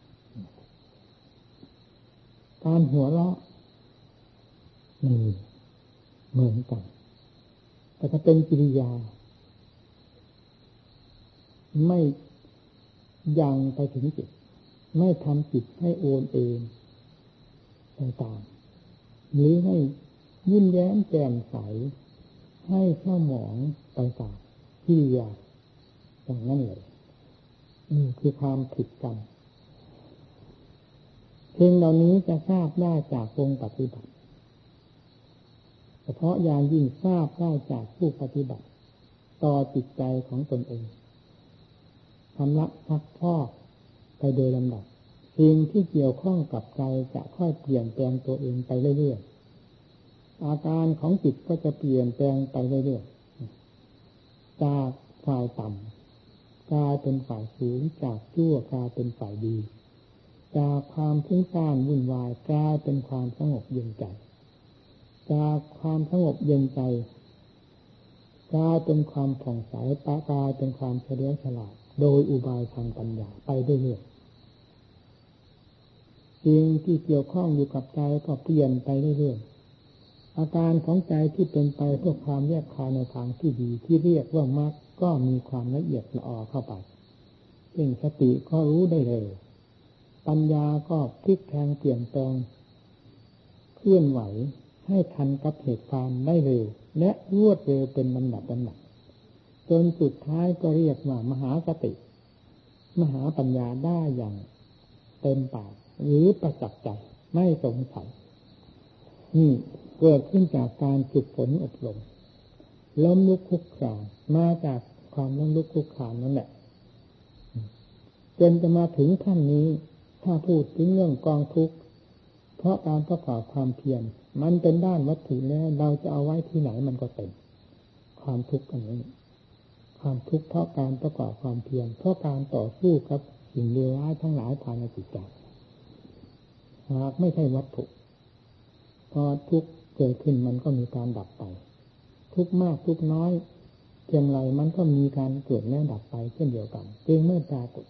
การหัวเราะนี่เหมือนกันแต่ถ้าเป็นกิริยาไม่ยังไปถึงจิตไม่ทำจิตให้โอนเองต่างๆหรือให้ยิ้มแย้มแจ่มใสให้เศร้าหมองไปตามกิริยาอย่างนั้นเลยนี่คือความผิดกันเพียงเหล่านี้จะทราบได้จากวงปฏิบัติเฉพาะอย่างยิ่งทราบได้จากผู้ปฏิบัติต่อจิตใจของตนเองชำระซักพอกไปโดยลำดับสิ่งที่เกี่ยวข้องกับใจจะค่อยเปลี่ยนแปลงตัวเองไปเรื่อยๆอาการของจิตก็จะเปลี่ยนแปลงไปเรื่อยๆจากฝ่ายต่ำกลายเป็นฝ่ายสูงจากชั่วกลายเป็นฝ่ายดีจากความฟุ้งซ่านวุ่นวายกลายเป็นความสงบเย็นใจจากความสงบเย็นใจกลายเป็นความผ่องใสกลายเป็นความเฉลียวฉลาดโดยอุบายทางปัญญาไปเรื่อยๆสิ่งที่เกี่ยวข้องอยู่กับใจก็เปลี่ยนไปเรื่อยๆอาการของใจที่เป็นไปเพื่อความแยกคายในทางที่ดีที่เรียกว่ามรรคก็มีความละเอียดละออเข้าไปเช่นสติก็รู้ได้เลยปัญญาก็พลิกแพลงเปลี่ยนแปลงเคลื่อนไหวให้ทันกับเหตุการณ์ได้เร็วและรวดเร็วเป็นลำดับลำดับจนสุดท้ายก็เรียกว่ามหาสติมหาปัญญาได้อย่างเต็มปากหรือประจักษ์ใจไม่สงสัยนี่เกิดขึ้นจากการฝึกฝนอบรมล้มลุกคลุกคลานมาจากความล้มลุกคลุกคลานนั่นแหละจนจะมาถึงขั้นนี้ถ้าพูดถึงเรื่องกองทุกข์เพราะการประกอบความเพียรมันเป็นด้านวัตถุแล้วเราจะเอาไว้ที่ไหนมันก็เต็มความทุกข์อันนี้ความทุกข์เพราะการประกอบความเพียรเพราะการต่อสู้กับสิ่งเลวร้ายทั้งหลายภายในจิตใจหากไม่ใช่วัตถุพอทุกข์เกิดขึ้นมันก็มีการดับไปทุกข์มากทุกข์น้อยเพียงไรมันก็มีการเกิดและดับไปเช่นเดียวกันจึงไม่ปรากฏ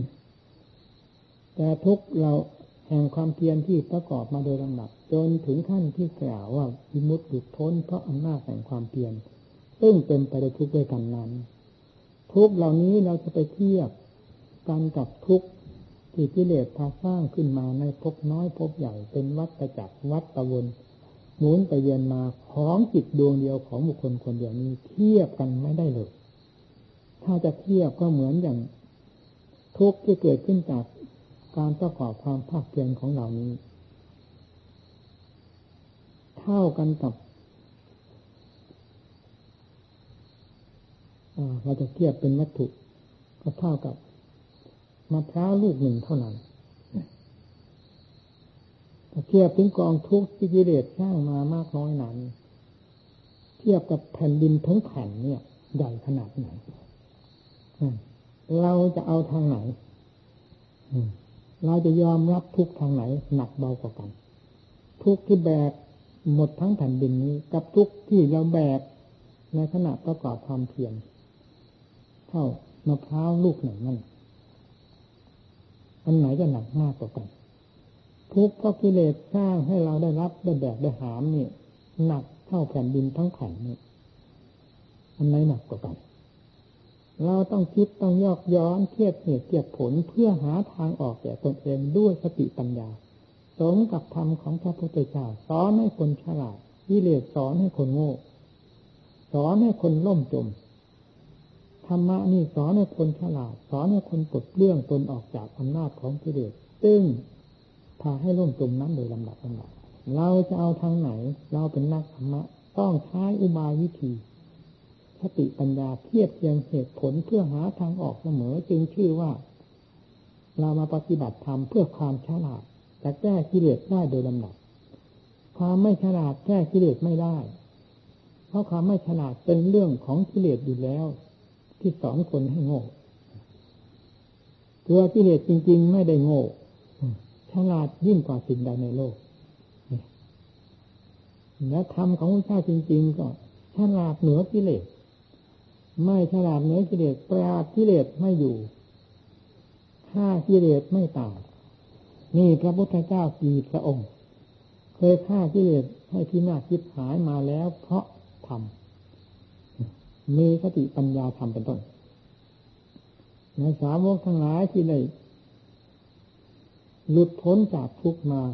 แต่ทุกข์เราแห่งความเพียรที่ประกอบมาโดยลำดับจนถึงขั้นที่กล่าวว่าวิมุตติหลุดพ้นเพราะอำนาจแห่งความเพียรซึ่งเป็นไปในทุกข์ด้วยกันนั้นทุกข์เหล่านี้เราจะไปเทียบกันกับทุกข์ที่กิเลสพาสร้างขึ้นมาในภพน้อยภพใหญ่เป็นวัฏจักรวัฏวนหมุนไปเวียนมาของจิตดวงเดียวของบุคคลคนเดียวนี้เทียบกันไม่ได้เลยถ้าจะเทียบก็เหมือนอย่างทุกข์ที่เกิดขึ้นจากการประกอบความภาคเพียรของเรานี้เท่ากันกับเราจะเทียบเป็นวัตถุก็เท่ากับมะพร้าวลูกหนึ่งเท่านั้นถ้าเทียบถึงกองทุกข์ที่กิเลสสร้างมามากน้อยนั้นเทียบกับแผ่นดินทั้งแผ่นเนี่ยใหญ่ขนาดไหนเราจะเอาทางไหนเราจะยอมรับทุกข์ทางไหนหนักเบากว่ากันทุกข์ที่แบกหมดทั้งแผ่นดินนี้กับทุกข์ที่เราแบกในขณะประกอบความเพียรเท่ามะพร้าวลูกหนึ่งนั่นอันไหนจะหนักมากกว่ากันทุกข์เพราะกิเลสสร้างให้เราได้รับได้แบกได้หามนี่หนักเท่าแผ่นดินทั้งแผ่นนี่อันไหนหนักกว่ากันเราต้องคิดต้องยอกย้อนเทียบเหตุเทียบผลเพื่อหาทางออกแก่ตนเองด้วยสติปัญญาสมกับธรรมของพระพุทธเจ้าสอนให้คนฉลาดกิเลสสอนให้คนโง่สอนให้คนล่มจมธรรมะนี่สอนให้คนฉลาดสอนให้คนปลดเปลื้องตนออกจากอำนาจของกิเลสซึ่งพาให้ล่มจมนั้นโดยลำดับลำดับเราจะเอาทางไหนเราเป็นนักธรรมะต้องใช้อุบายวิธีสติปัญญาเทียบเทียงเหตุผลเพื่อหาทางออกเสมอจึงชื่อว่าเรามาปฏิบัติธรรมเพื่อความฉลาดจะแก้กิเลสได้โดยลำดับความไม่ฉลาดแก้กิเลสไม่ได้เพราะความไม่ฉลาดเป็นเรื่องของกิเลสอยู่แล้วที่สอนคนให้โง่ตัวกิเลสจริงๆไม่ได้โง่ฉลาดยิ่งกว่าสิ่งใดในโลกและธรรมของพระเจ้าจริงๆก็ฉลาดเหนือกิเลสไม่ฉลาดเหนือกิเลสปราบกิเลสไม่อยู่ฆ่ากิเลสไม่ตายนี่พระพุทธเจ้ากี่พระองค์เคยฆ่ากิเลสให้พินาศชิบหายมาแล้วเพราะธรรมมีสติปัญญาธรรมเป็นต้นในสาวกทั้งหลายที่ได้หลุดพ้นจากทุกข์มา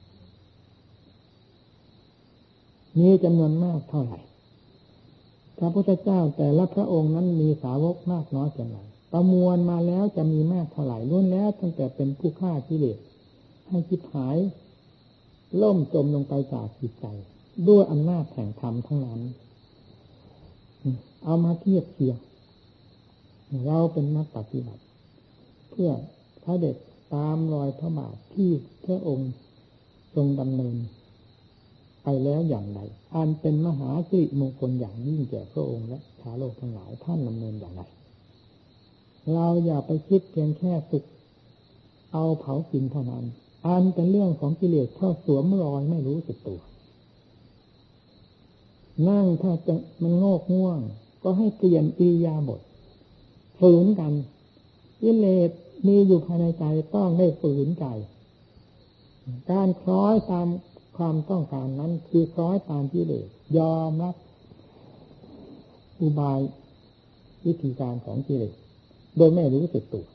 มีจำนวนมากเท่าไหร่พระพุทธเจ้าแต่ละพระองค์นั้นมีสาวกมากน้อยเท่าไหร่ประมวลมาแล้วจะมีมากเท่าไหร่ล้วนแล้วตั้งแต่เป็นผู้ฆ่ากิเลสให้ชิบหายล่มจมลงไปจากจิตใจด้วยอำนาจแห่งธรรมทั้งนั้นเอามาเทียบเทียงเราเป็นนักปฏิบัติเพื่อพระเดชตามรอยพระบาทที่พระองค์ทรงดำเนินไปแล้วอย่างไรอันเป็นมหาสิริมงคลอย่างยิ่งแก่พระองค์และชาวโลกทั้งหลายท่านดำเนินอย่างไรเราอย่าไปคิดเพียงแค่สุกเอาเผากินเท่านั้นอันเป็นเรื่องของกิเลสเข้าสวมรอยไม่รู้สึกตัวนั่งถ้าจะมันโงกง่วงก็ให้เปลี่ยนอิริยาบถฝืนกันกิเลสมีอยู่ภายในใจต้องได้ฝืนใจการคล้อยตามความต้องการนั้นคือคล้อยตามกิเลสยอมรับอุบายวิธีการของกิเลสโดยไม่รู้สึกตัว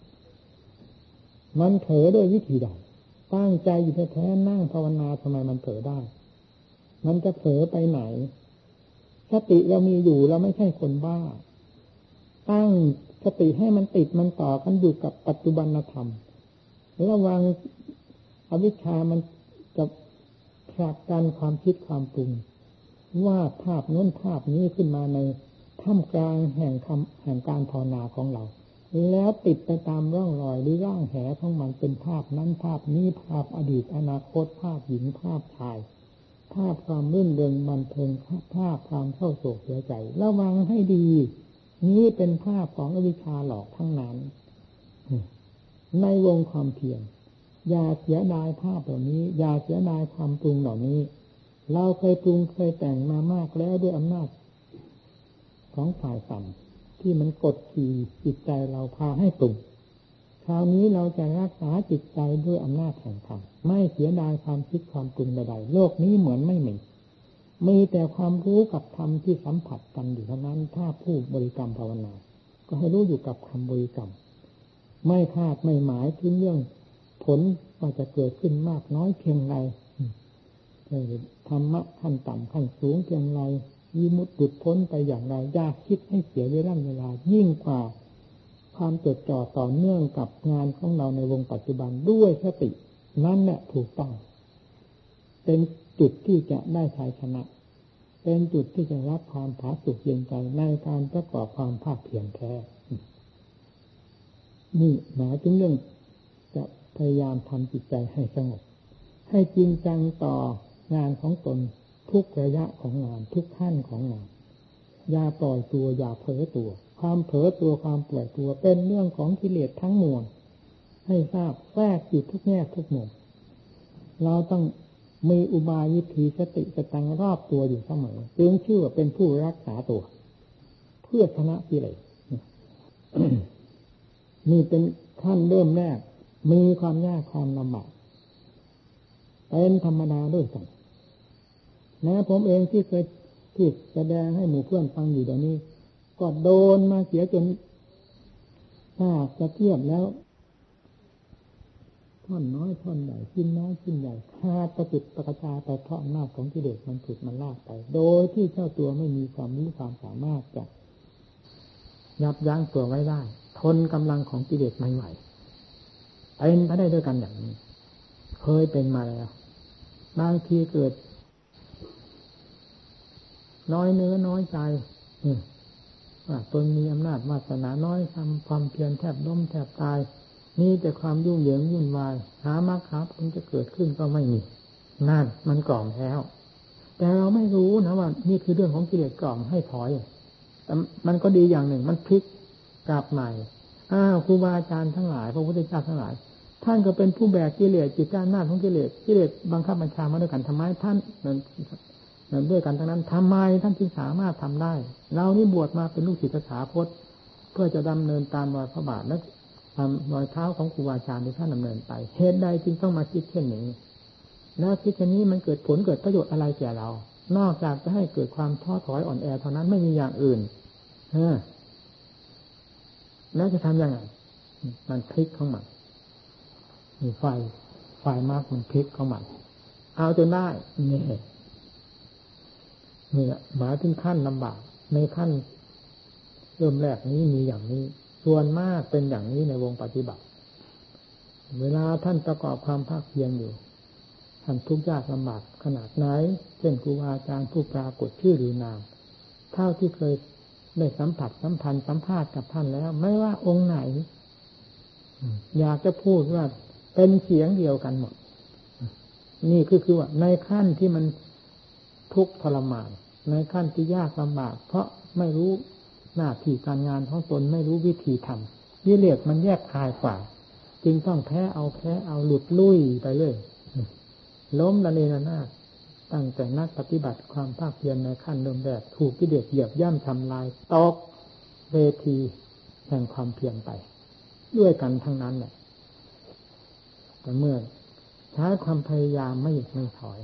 มันเผลอด้วยวิธีใดตั้งใจอยู่แท้ๆนั่งภาวนาทำไมมันเผลอได้มันจะเผลอไปไหนสติเรามีอยู่เราไม่ใช่คนบ้าตั้งสติให้มันติดมันต่อกันอยู่กับปัจจุบันธรรมระวังอวิชชามันจะผลักดันความคิดความปรุงว่าภาพโน้นภาพนี้ขึ้นมาในท่ามกลางแห่งคำแห่งการภาวนาของเราแล้วติดไปตามร่องรอยหรือร่างแหของมันเป็นภาพนั้นภาพนี้ภาพอดีตอนาคตภาพหญิงภาพชายภาพความรื่นเริงบันเทิงภาพความเศร้าโศกเสียใจระวังให้ดีนี้เป็นภาพของอวิชชาหลอกทั้งนั้นในวงความเพียรอย่าเสียดายภาพเหล่านี้อย่าเสียดายความปรุงเหล่านี้เราเคยปรุงเคยแต่งมามากแล้วด้วยอำนาจของฝ่ายต่ำที่มันกดขี่จิตใจเราพาให้ปรุงคราวนี้เราจะรักษาจิตใจด้วยอำนาจแห่งธรรมไม่เสียดายความคิดความปรุงใดๆโลกนี้เหมือนไม่มีมีแต่ความรู้กับธรรมที่สัมผัสกันอยู่เท่านั้นถ้าผู้บริกรรมภาวนาก็ให้รู้อยู่กับคำบริกรรมไม่คาดไม่หมายถึงเรื่องผลว่าจะเกิดขึ้นมากน้อยเพียงไรธรรมะขั้นต่ำขั้นสูงเพียงไรวิมุตติหลุดพ้นไปอย่างไรยากคิดให้เสียเวลาเวลายิ่งกว่าความจดจ่อต่อเนื่องกับงานของเราในวงปัจจุบันด้วยสตินั่นแหละถูกต้องเป็นจุดที่จะได้ชัยชนะเป็นจุดที่จะรับความผาสุกเย็นใจในการประกอบความภาคเพียรแท้นี่หมายถึงเรื่องจะพยายามทำจิตใจให้สงบให้จริงจังต่องานของตนทุกระยะของงานทุกขั้นของงานอย่าปล่อยตัวอย่าเผลอตัวความเผลอตัวความปล่อยตัวเป็นเรื่องของกิเลสทั้งมวลให้ทราบแทรกอยู่ทุกแง่ทุกมุมเราต้องมีอุบายวิธีสติสตังรอบตัวอยู่เสมอจึงชื่อว่าเป็นผู้รักษาตัวเพื่อชนะกิเลส นี่เป็นขั้นเริ่มแรกมีความยากความลำบากเป็นธรรมดาด้วยกันแม้ผมเองที่เคยที่แสดงให้หมู่เพื่อนฟังอยู่เดี๋ยวนี้ก็โดนมาเสียจนถ้าจะเทียบแล้วท่อนน้อยท่อนใหญ่ชิ้นน้อยชิ้นใหญ่ขาดประจุประกระจายไปเพราะอำนาจของกิเลสมันถูกมันลากไปโดยที่เจ้าตัวไม่มีความรู้ความสามารถจะยับยั้งตัวไว้ได้ทนกำลังของกิเลสไม่ไหวเป็นไปได้ด้วยกันอย่างนี้เคยเป็นมาแล้วบางทีเกิดน้อยเนื้อน้อยใจว่าตนมีอำนาจวาสนาน้อยทำความเพียรแทบล้มแทบตายมีแต่ความยุ่งเหยิงวุ่นวายหามรรคหาผลจะเกิดขึ้นก็ไม่มีนั่นมันกล่อมแล้วแต่เราไม่รู้นะว่านี่คือเรื่องของกิเลสกล่อมให้ถอยแต่มันก็ดีอย่างหนึ่งมันพลิกกลับใหม่อ้าวครูบาอาจารย์ทั้งหลายพระพุทธเจ้าทั้งหลายท่านก็เป็นผู้แบกกิเลสจิตใจอำนาจของกิเลสกิเลสบังคับบัญชามาด้วยกันทำไมท่านนั้นด้วยกันทั้งนั้นทำไมท่านจึงสามารถทำได้เรานี่บวชมาเป็นลูกศิษย์สถาคตเพื่อจะดำเนินตามรอยพระบาทและทำรอยเท้าของครูบาอาจารย์ที่ท่านดำเนินไปเหตุใดจึงต้องมาคิดเช่นนี้แล้วคิดเช่นนี้มันเกิดผลเกิดประโยชน์อะไรแก่เรานอกจากจะให้เกิดความท้อถอยอ่อนแอเท่านั้นไม่มีอย่างอื่นเออแล้วจะทำยังไงมันพลิกเข้ามามีไฟไฟมากมันพลิกเข้ามาเอาจนได้นี่นี่แหละหมายถึงขั้นลำบากในขั้นเริ่มแรกนี้มีอย่างนี้ส่วนมากเป็นอย่างนี้ในวงปฏิบัติเวลาท่านประกอบความภาคเพียรอยู่ท่านทุกข์ยากลำบากขนาดไหนเช่นครูอาจารย์ผู้ปรากฏชื่อหรือนามเท่าที่เคยได้สัมผัสสัมพันธ์สัมภาษณ์กับท่านแล้วไม่ว่าองค์ไหนอยากจะพูดว่าเป็นเสียงเดียวกันหมดนี่คือคือว่าในขั้นที่มันทุกข์ทรมานในขั้นที่ยากลำบากเพราะไม่รู้หน้าที่การงานของตนไม่รู้วิธีทำกิเลสมันแยกคายกว่าจึงต้องแพ้เอาแพ้เอาหลุดลุ่ยไปเลยล้มละเนระนาดตั้งแต่นักปฏิบัติความภาคเพียรในขั้นเริ่มแรกถูกกิเลสเหยียบย่ำทำลายตกเวทีแห่งความเพียรไปด้วยกันทั้งนั้นแหละแต่เมื่อใช้ความพยายามไม่หยุดไม่ถอย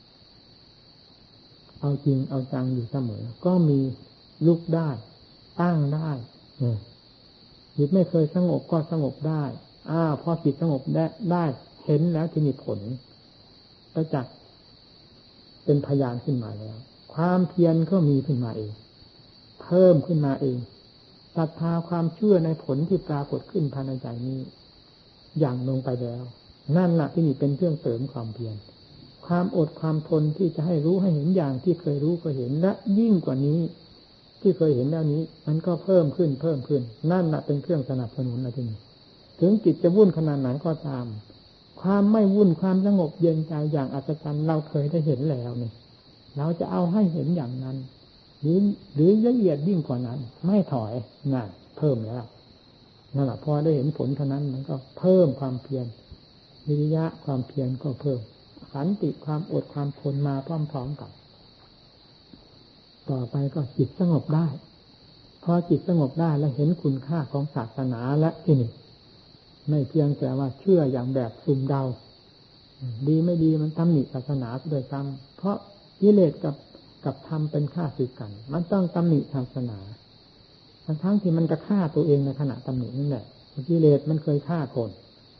เอาจริงเอาจังอยู่เสมอก็มีลุกได้ตั้งได้จิตไม่เคยสงบก็สงบได้อ้าวพอจิตสงบได้ได้เห็นแล้วที่มีผลประจักษ์เป็นพยานขึ้นมาแล้วความเพียรก็มีขึ้นมาเองเพิ่มขึ้นมาเองศรัทธาความเชื่อในผลที่ปรากฏขึ้นภายในใจนี้อย่างลงไปแล้วนั่นแหละที่นี่เป็นเครื่องเสริมความเพียรความอดความทนที่จะให้รู้ให้เห็นอย่างที่เคยรู้เคยเห็นและยิ่งกว่านี้ที่เคยเห็นแล้วนี้มันก็เพิ่มขึ้นเพิ่มขึ้นนั่นแหละเป็นเครื่องสนับสนุนนะที่นี่ถึงจิตจะวุ่นขนาดไหนก็ตามความไม่วุ่นความสงบเย็นใจอย่างอัศจรรย์เราเคยได้เห็นแล้วนี่เราจะเอาให้เห็นอย่างนั้นหรือหรือละเอียดยิ่งกว่านั้นไม่ถอยนั่นเพิ่มแล้วนั่นแหละพอได้เห็นผลเท่านั้นมันก็เพิ่มความเพียรวิริยะความเพียรก็เพิ่มขันติความอดความทนมาพร้อมๆกันต่อไปก็จิตสงบได้พอจิตสงบได้แล้วเห็นคุณค่าของศาสนาและที่นี่ไม่เพียงแต่ว่าเชื่ออย่างแบบซุ่มเดาดีไม่ดีมันตำหนิศาสนาโดยซ้ำเพราะกิเลสกับกับธรรมเป็นข้าศึกกันมันต้องตำหนิศาสนาทั้งทั้งที่มันจะฆ่าตัวเองในขณะตำหนินั่นแหละกิเลสมันเคยฆ่าคน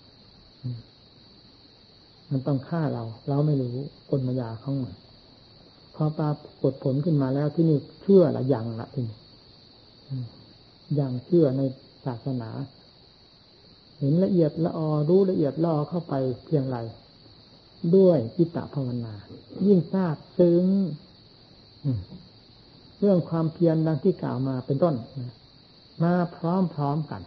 มันต้องฆ่าเราเราไม่รู้กลมายาของมันพอปรากฏผลขึ้นมาแล้วที่นี่เชื่อละอย่างละที่นี่อย่างเชื่อในศาสนาเห็นละเอียดละออรู้ละเอียดละออเข้าไปเพียงไรด้วยจิตตภาวนายิ่งทราบซึ้งเรื่องความเพียรดังที่กล่าวมาเป็นต้นมาพร้อมๆกัน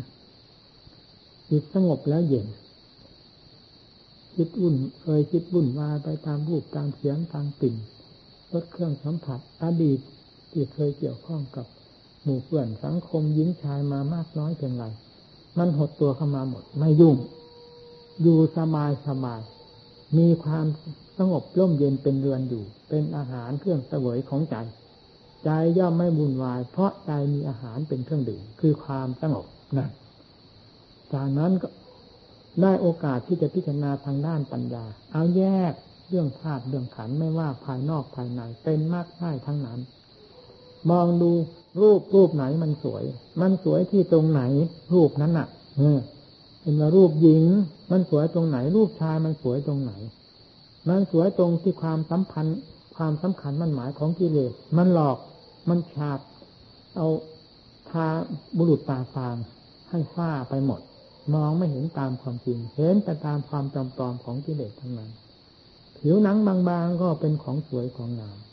จิตสงบแล้วเย็นคิดวุ่นเคยคิดวุ่นวายไปตามรูปตามเสียงตามกลิ่นรสเครื่องสัมผัสอดีตที่เคยเกี่ยวข้องกับหมู่เพื่อนสังคมหญิงชายมามากน้อยเพียงไรมันหดตัวเข้ามาหมดไม่ยุ่งอยู่สบายสบายมีความสงบร่มเย็นเป็นเรือนอยู่เป็นอาหารเครื่องเสวยของใจใจย่อมไม่วุ่นวายเพราะใจมีอาหารเป็นเครื่องดื่มคือความสงบนะจากนั้นก็ได้โอกาสที่จะพิจารณาทางด้านปัญญาเอาแยกเรื่องธาตุเรื่องขันธ์ไม่ว่าภายนอกภายในเป็นมากได้ทั้งนั้นมองดูรูปรูปไหนมันสวยมันสวยที่ตรงไหนรูปนั้นน่ะเออเป็นว่ารูปหญิงมันสวยตรงไหนรูปชายมันสวยตรงไหนมันสวยตรงที่ความสัมพันธ์ความสำคัญมันหมายของกิเลสมันหลอกมันฉาบเอาทาบุรุษตาฟางให้ฟ้าไปหมดมองไม่เห็นตามความจริงเห็นแต่ตามความจำปลอมของกิเลสทั้งนั้นผิวหนังบางๆก็เป็นของสวยของงาม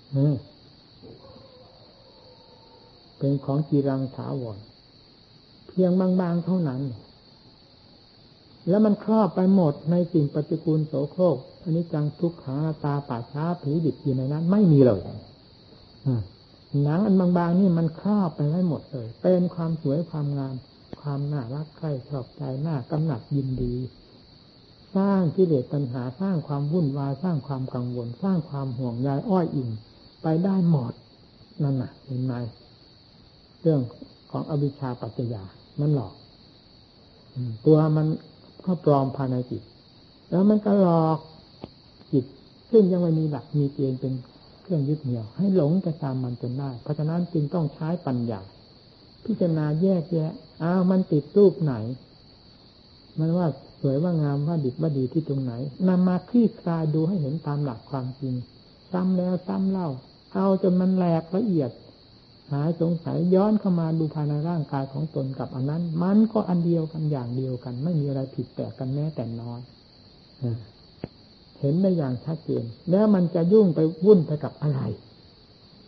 เป็นของจีรังถาวรเพียงบางๆเท่านั้นแล้วมันครอบไปหมดในสิ่งปฏิกูลโสโครกอนิจจังทุกขังอนัตตาป่าช้าผีดิบอยู่ในนั้นไม่มีเลยหนังอันบางๆนี่มันครอบไปไว้หมดเลยเป็นความสวยความงามความน่ารักใคร่ชอบใจน่ากำหนัดยินดีสร้างกิเลสตัณหาสร้างความวุ่นวายสร้างความกังวลสร้างความห่วงใยอ้อยอิงไปได้หมดนั่นน่ะเห็นไหมเรื่องของอวิชชาปัจจยามันหลอกตัวมันก็ปลอมภายในจิตแล้วมันก็หลอกจิตซึ่งยังไม่มีหลักมีเกณฑ์เป็นเครื่องยึดเหนี่ยวให้หลงไปตามมันจนได้เพราะฉะนั้นจึงต้องใช้ปัญญาพิจารณาแยกแยะอ้าวมันติดรูปไหนมันว่าสวยว่างามว่าดิบว่าดีที่ตรงไหนนำมาคลี่คลายดูให้เห็นตามหลักความจริงซ้ำแล้วซ้ำเล่าเอาจนมันแหลกละเอียดหายสงสัยย้อนเข้ามาดูภายในร่างกายของตนกับอันนั้นมันก็อันเดียวกันอย่างเดียวกันไม่มีอะไรผิดแปลกกันแม้แต่น้อยเห็นได้อย่างชัดเจนแล้วมันจะยุ่งไปวุ่นไปกับอะไร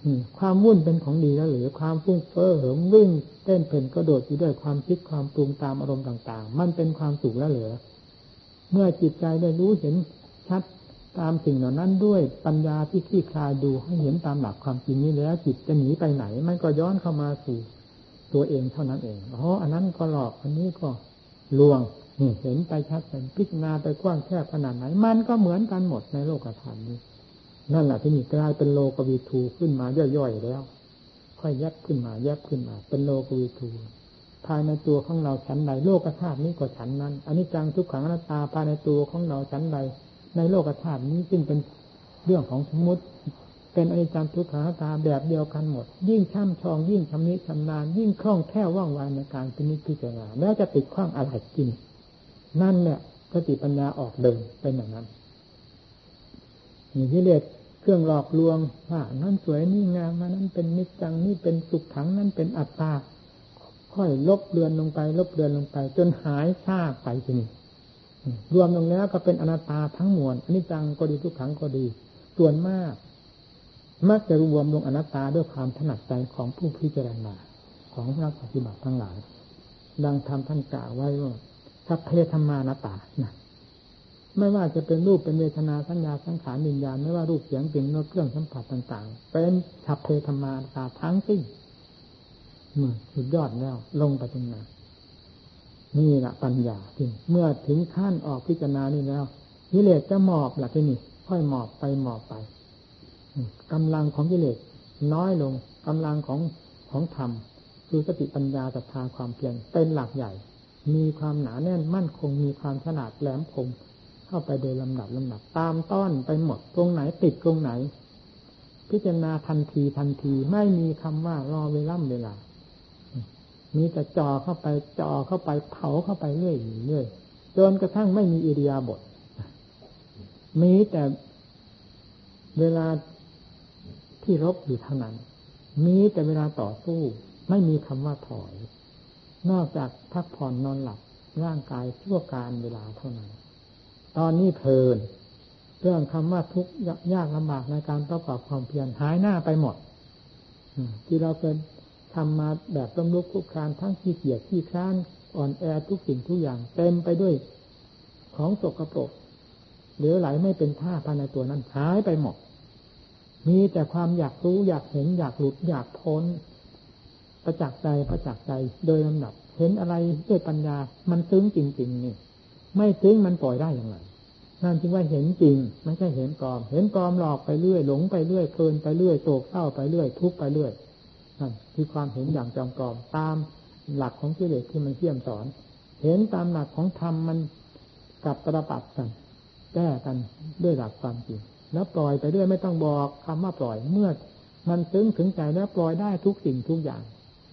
ความวุ่นเป็นของดีแล้วหรือความฟุ้งเฟ้อเหิมวิ่งเต้นเพ่นกระโดดอยู่ด้วยความคิดความปรุงตามอารมณ์ต่างๆมันเป็นความสุขแล้วหรือเมื่อจิตใจได้รู้เห็นชัดตามสิ่งเหล่านั้นด้วยปัญญาที่คลี่คลายดูให้เห็นตามหลักความจริงนี้แล้วจิตจะหนีไปไหนมันก็ย้อนเข้ามาสู่ตัวเองเท่านั้นเองอ๋ออันนั้นก็หลอกอันนี้ก็ลวงเห็นไปชัดเห็นพิจารณาไปกว้างแคบขนาดไหนมันก็เหมือนกันหมดในโลกธรรมนี้นั่นแหละที่นี่กลายเป็นโลกวิทูขึ้นมาย่อยๆแล้วค่อยแยบขึ้นมาแยบขึ้นมาเป็นโลกวิทูภายในตัวของเราชั้นใดโลกธาตุนี้ก็ชั้นนั้นอนิจจังทุกขังอนัตตาภายในตัวของเราชั้นใดในโลกธาตุนี้จึงเป็นเรื่องของสมมติเป็นอนิจจังทุกขังอนัตตาแบบเดียวกันหมดยิ่งช่ำชองยิ่งชำนิชำนาญยิ่งคล่องแคล่วว่องไวในการพินิจพิจารณาแล้วจะติดข้องอะไรกินนั่นเนี่ยสติปัญญาออกเดินเป็นอย่างนั้นมีกิเลสเครื่องหลอกลวงว่านั่นสวยนี่งามนั้นเป็นนิจจังนี่เป็นสุขขังนั่นเป็นอัตตาค่อยลบเลือนลงไปลบเลือนลงไปจนหายซากไปทีนี้รวมลงแล้วก็เป็นอนัตตาทั้งมวลอนิจจังก็ดีทุกขังก็ดีส่วนมากมักจะรวมลงอนัตตาด้วยความถนัดใจของผู้พิจารณาของนักปฏิบัติทั้งหลายดังธรรมท่านกล่าวไว้ว่าสัพเพธัมมานัตตานะไม่ว่าจะเป็นรูปเป็นเวทนาสัญญาสังขารวิญญาณไม่ว่ารูปเสียงกลิ่นรสเครื่องสัมผัสต่างๆเป็นสัพเพธัมมานัตตาทั้งสิ้นเมื่อสุดยอดแล้วลงไปตรงนั้นนี่แหละปัญญาจริงเมื่อถึงขั้นออกพิจารณานี่แล้วกิเลสจะหมอบหลักที่นี่ค่อยหมอบไปหมอบไปกำลังของกิเลสน้อยลงกำลังของของธรรมคือสติปัญญาศรัทธาความเพียรเป็นหลักใหญ่มีความหนาแน่นมั่นคงมีความฉลาดแหลมคมเข้าไปโดยลำดับลำดับตามต้อนไปหมดตรงไหนติดตรงไหนพิจารณาทันทีทันทีไม่มีคำว่ารอเวลาเวลามีแต่จ่อเข้าไปจ่อเข้าไปเผาเข้าไปเรื่อยเรื่อยจนกระทั่งไม่มีอิริยาบถมีแต่เวลาที่รบอยู่เท่านั้นมีแต่เวลาต่อสู้ไม่มีคำว่าถอยนอกจากพักผ่อนนอนหลับร่างกายชั่วการเวลาเท่านั้นตอนนี้เพลินเรื่องคำว่าทุกข์ยากลำบากในการประกอบความเพียรหายหน้าไปหมดที่เราเคยทำมาแบบล้มลุกคลุกคลานทั้งขี้เกียจขี้คร้านอ่อนแอทุกสิ่งทุกอย่างเต็มไปด้วยของสกปรกเหลวไหลไม่เป็นท่าภายในตัวนั้นหายไปหมดมีแต่ความอยากรู้อยากเห็นอยากหลุดอยากพ้นประจักษ์ใจประจักษ์ใจโดยลำดับเห็นอะไรด้วยปัญญามันซึ้งจริงๆนี่ไม่ซึ้งมันปล่อยได้อย่างไรนั่นจึงว่าเห็นจริงไม่ใช่เห็นปลอมเห็นปลอมหลอกไปเรื่อยหลงไปเรื่อยเพลินไปเรื่อยโศกเศร้าไปเรื่อยทุกข์ไปเรื่อยนั่นคือความเห็นอย่างจอมปลอมตามหลักของกิเลสที่มันเขี่ยมสอนเห็นตามหลักของธรรมมันกลับประปัดกันแก้กันด้วยหลักความจริงแล้วปล่อยไปเรื่อยไม่ต้องบอกคำว่าปล่อยเมื่อมันซึ้งถึงใจแล้วปล่อยได้ทุกสิ่งทุกอย่าง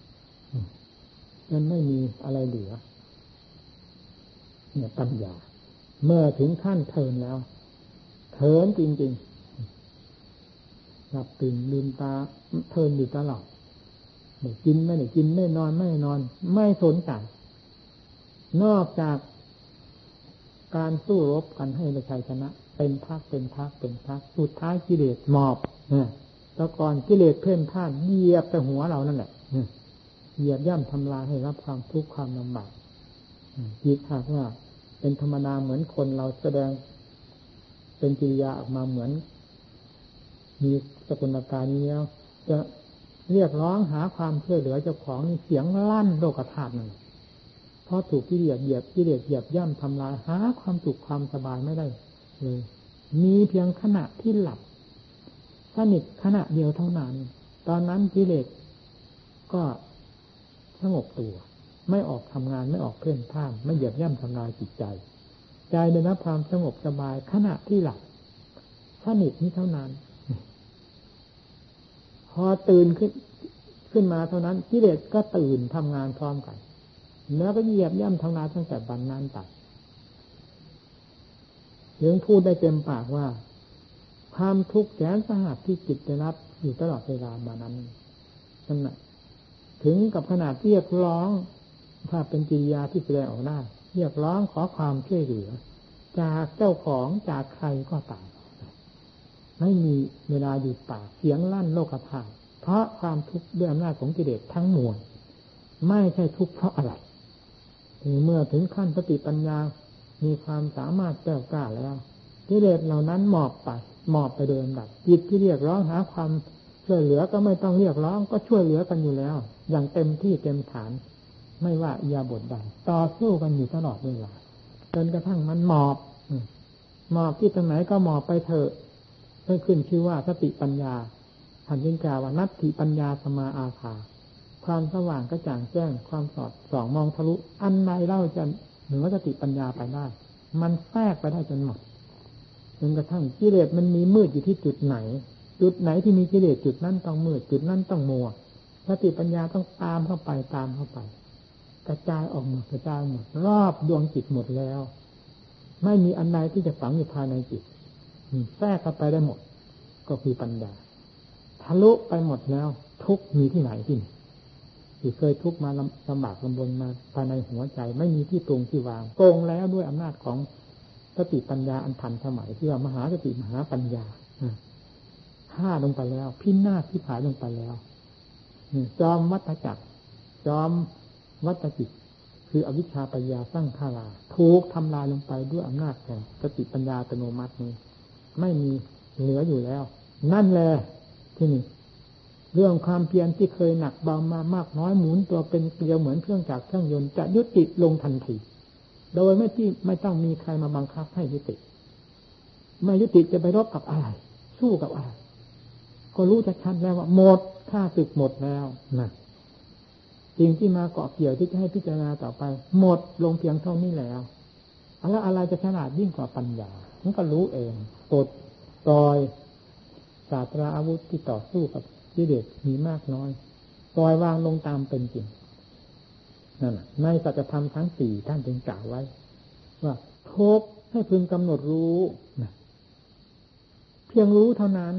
มันไม่มีอะไรเหลือเนี่ยปัญญาเมื่อถึงขั้นเทินแล้วเทินจริงๆหลับตื่นลืมตาเทินอยู่ตลอดไม่กินไม่ได้กินไม่นอนไม่นอนไม่สนใจนอกจากการสู้รบกันให้ได้ชัยชนะเป็นพักเป็นพักเป็นพักสุดท้ายกิเลสหมอบเนี่ยแต่ก่อนกิเลสเพ่นพ่านเหยียบแต่หัวเรานั่นแหละเหยียบย่ำทำลายให้รับความทุกข์ความลำบากคิดหากว่าเป็นธรรมดาเหมือนคนเราแสดงเป็นกิริยาออกมาเหมือนมีสกุลอาการนี้แล้วจะเรียกร้องหาความช่วยเหลือเจ้าของนี่เสียงลั่นโลกธาตุนั่นเพราะถูกกิเลสเหยียบกิเลสเหยียบย่ำทำลายหาความสุขความสบายไม่ได้เลยมีเพียงขณะที่หลับสนิทขณะเดียวเท่านั้นตอนนั้นกิเลสก็สงบตัวไม่ออกทำงานไม่ออกเพ่นพ่านไม่เหยียบย่ำทำลายจิตใจใจได้รับความสงบสบายขณะที่หลับสนิทนี้เท่านั้นพอตื่นขึ้นขึ้นมาเท่านั้นกิเลสก็ตื่นทำงานพร้อมกันแล้วก็เหยียบย่ำทำลายตั้งแต่บัดนั้นไปยังพูดได้เต็มปากว่าความทุกข์แสนสาหัสที่จิตได้รับอยู่ตลอดเวลามานั้นนั่นแหละถึงกับขนาดเรียกร้องถ้าเป็นกิริยาที่แสดงออกได้เรียกร้องขอความช่วยเหลือจากเจ้าของจากใครก็ตามไม่มีเวลาหยุดปากเสียงลั่นโลกธาตุเพราะความทุกข์ด้วยอำนาจของกิเลสทั้งมวลไม่ใช่ทุกข์เพราะอะไรเมื่อถึงขั้นสติปัญญามีความสามารถแก้วกล้าแล้วกิเลสเหล่านั้นหมอบไปหมอบไปโดยลำดับจิตที่เรียกร้องหาความช่วยเหลือก็ไม่ต้องเรียกร้องก็ช่วยเหลือกันอยู่แล้วอย่างเต็มที่เต็มฐานไม่ว่าอิริยาบถใดต่อสู้กันอยู่ตลอดเวลาจนกระทั่งมันหมอบหมอบที่ตรงไหนก็หมอบไปเถอะเพื่อขึ้นชื่อว่าสติปัญญาท่านจึงกล่าวว่านัตถิปัญญาสมาอาภาความสว่างกระจ่างแจ้งความสอดส่องมองทะลุอันใดเล่าจะเหนือสติปัญญาไปได้มันแทรกไปได้จนหมดจนกระทั่งกิเลสมันมีมืดอยู่ที่จุดไหนจุดไหนที่มีกิเลสจุดนั้นต้องมืดจุดนั้นต้องมัวสติปัญญาต้องตามเข้าไปตามเข้าไปกระจายออกหมดกระจายหมดรอบดวงจิตหมดแล้วไม่มีอันใดที่จะฝังอยู่ภายในจิตแทรกเข้าไปได้หมดก็คือปัญญาทะลุไปหมดแล้วทุกมีที่ไหนที่ไหนที่เคยทุกมาลำบากลำบนมาภายในหัวใจไม่มีที่ตรงที่วางโกงแล้วด้วยอำนาจของสติปัญญาอันทันสมัยที่ว่ามหาสติมหาปัญญาฆ่าลงไปแล้วพินาศที่ผายลงไปแล้วจอมวัฏจักรจอมวัฏจิตคืออวิชชาปัญญาสร้างขาราถูกทำลายลงไปด้วยอำนาจแห่งสติปัญญาอัตโนมัตินี้ไม่มีเหลืออยู่แล้วนั่นแหละที่นี่เรื่องความเพียรที่เคยหนักเบามามากน้อยหมุนตัวเป็นเกลียวเหมือนเครื่องจักรเครื่องยนต์จะยุติลงทันทีโดยไม่ที่ไม่ต้องมีใครมาบังคับให้ยุติไม่ยุติจะไปรบกับอะไรสู้กับอะไรก็รู้ชัดๆแล้วว่าหมดข้าศึกหมดแล้วนะสิ่งที่มาเกาะเกี่ยวที่จะให้พิจารณาต่อไปหมดลงเพียงเท่านี้แล้วแล้วอะไรจะฉลาดยิ่งกว่าปัญญามันก็รู้เองปลดปล่อยศาสตราอาวุธที่ต่อสู้กับกิเลสมีมากน้อยปล่อยวางลงตามเป็นจริงนั่นในสัจธรรมทั้งสี่ท่านจึงกล่าวไว้ว่าทุกข์ให้พึงกำหนดรู้นะเพียงรู้เท่านั้น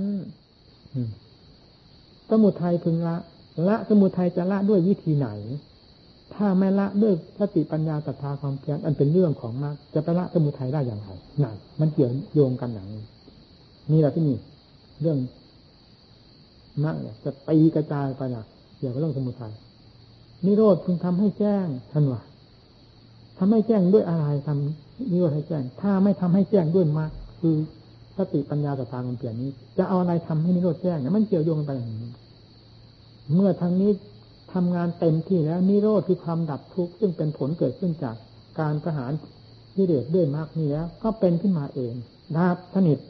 สมุทัยพึงละละสมุทัยจะละด้วยวิธีไหนถ้าไม่ละด้วยสติปัญญาศรัทธาความเพียรอันเป็นเรื่องของมรรคจะไปละสมุทัยได้อย่างไรนั่นมันเกี่ยวโยงกันอย่างนี้นี่แหละที่นี่เรื่องมรรคจะตีกระจายไปนะเกี่ยวกับเรื่องสมุทัยนิโรธพึงทำให้แจ้งท่านว่าทำให้แจ้งด้วยอะไรทำนิโรธให้แจ้งถ้าไม่ทำให้แจ้งด้วยมรรคคือสติปัญญาศรัทธาความเพียรนี้จะเอาอะไรทำให้นิโรธแจ้งเนี่ยมันเกี่ยวโยงกันไปอย่างนี้เมื่อทางนี้ทำงานเต็มที่แล้วนิโรธคือความดับทุกข์ซึ่งเป็นผลเกิดขึ้นจากการประหารกิเลสด้วยมรรคนี้แล้วก็เป็นขึ้นมาเองดับสนิท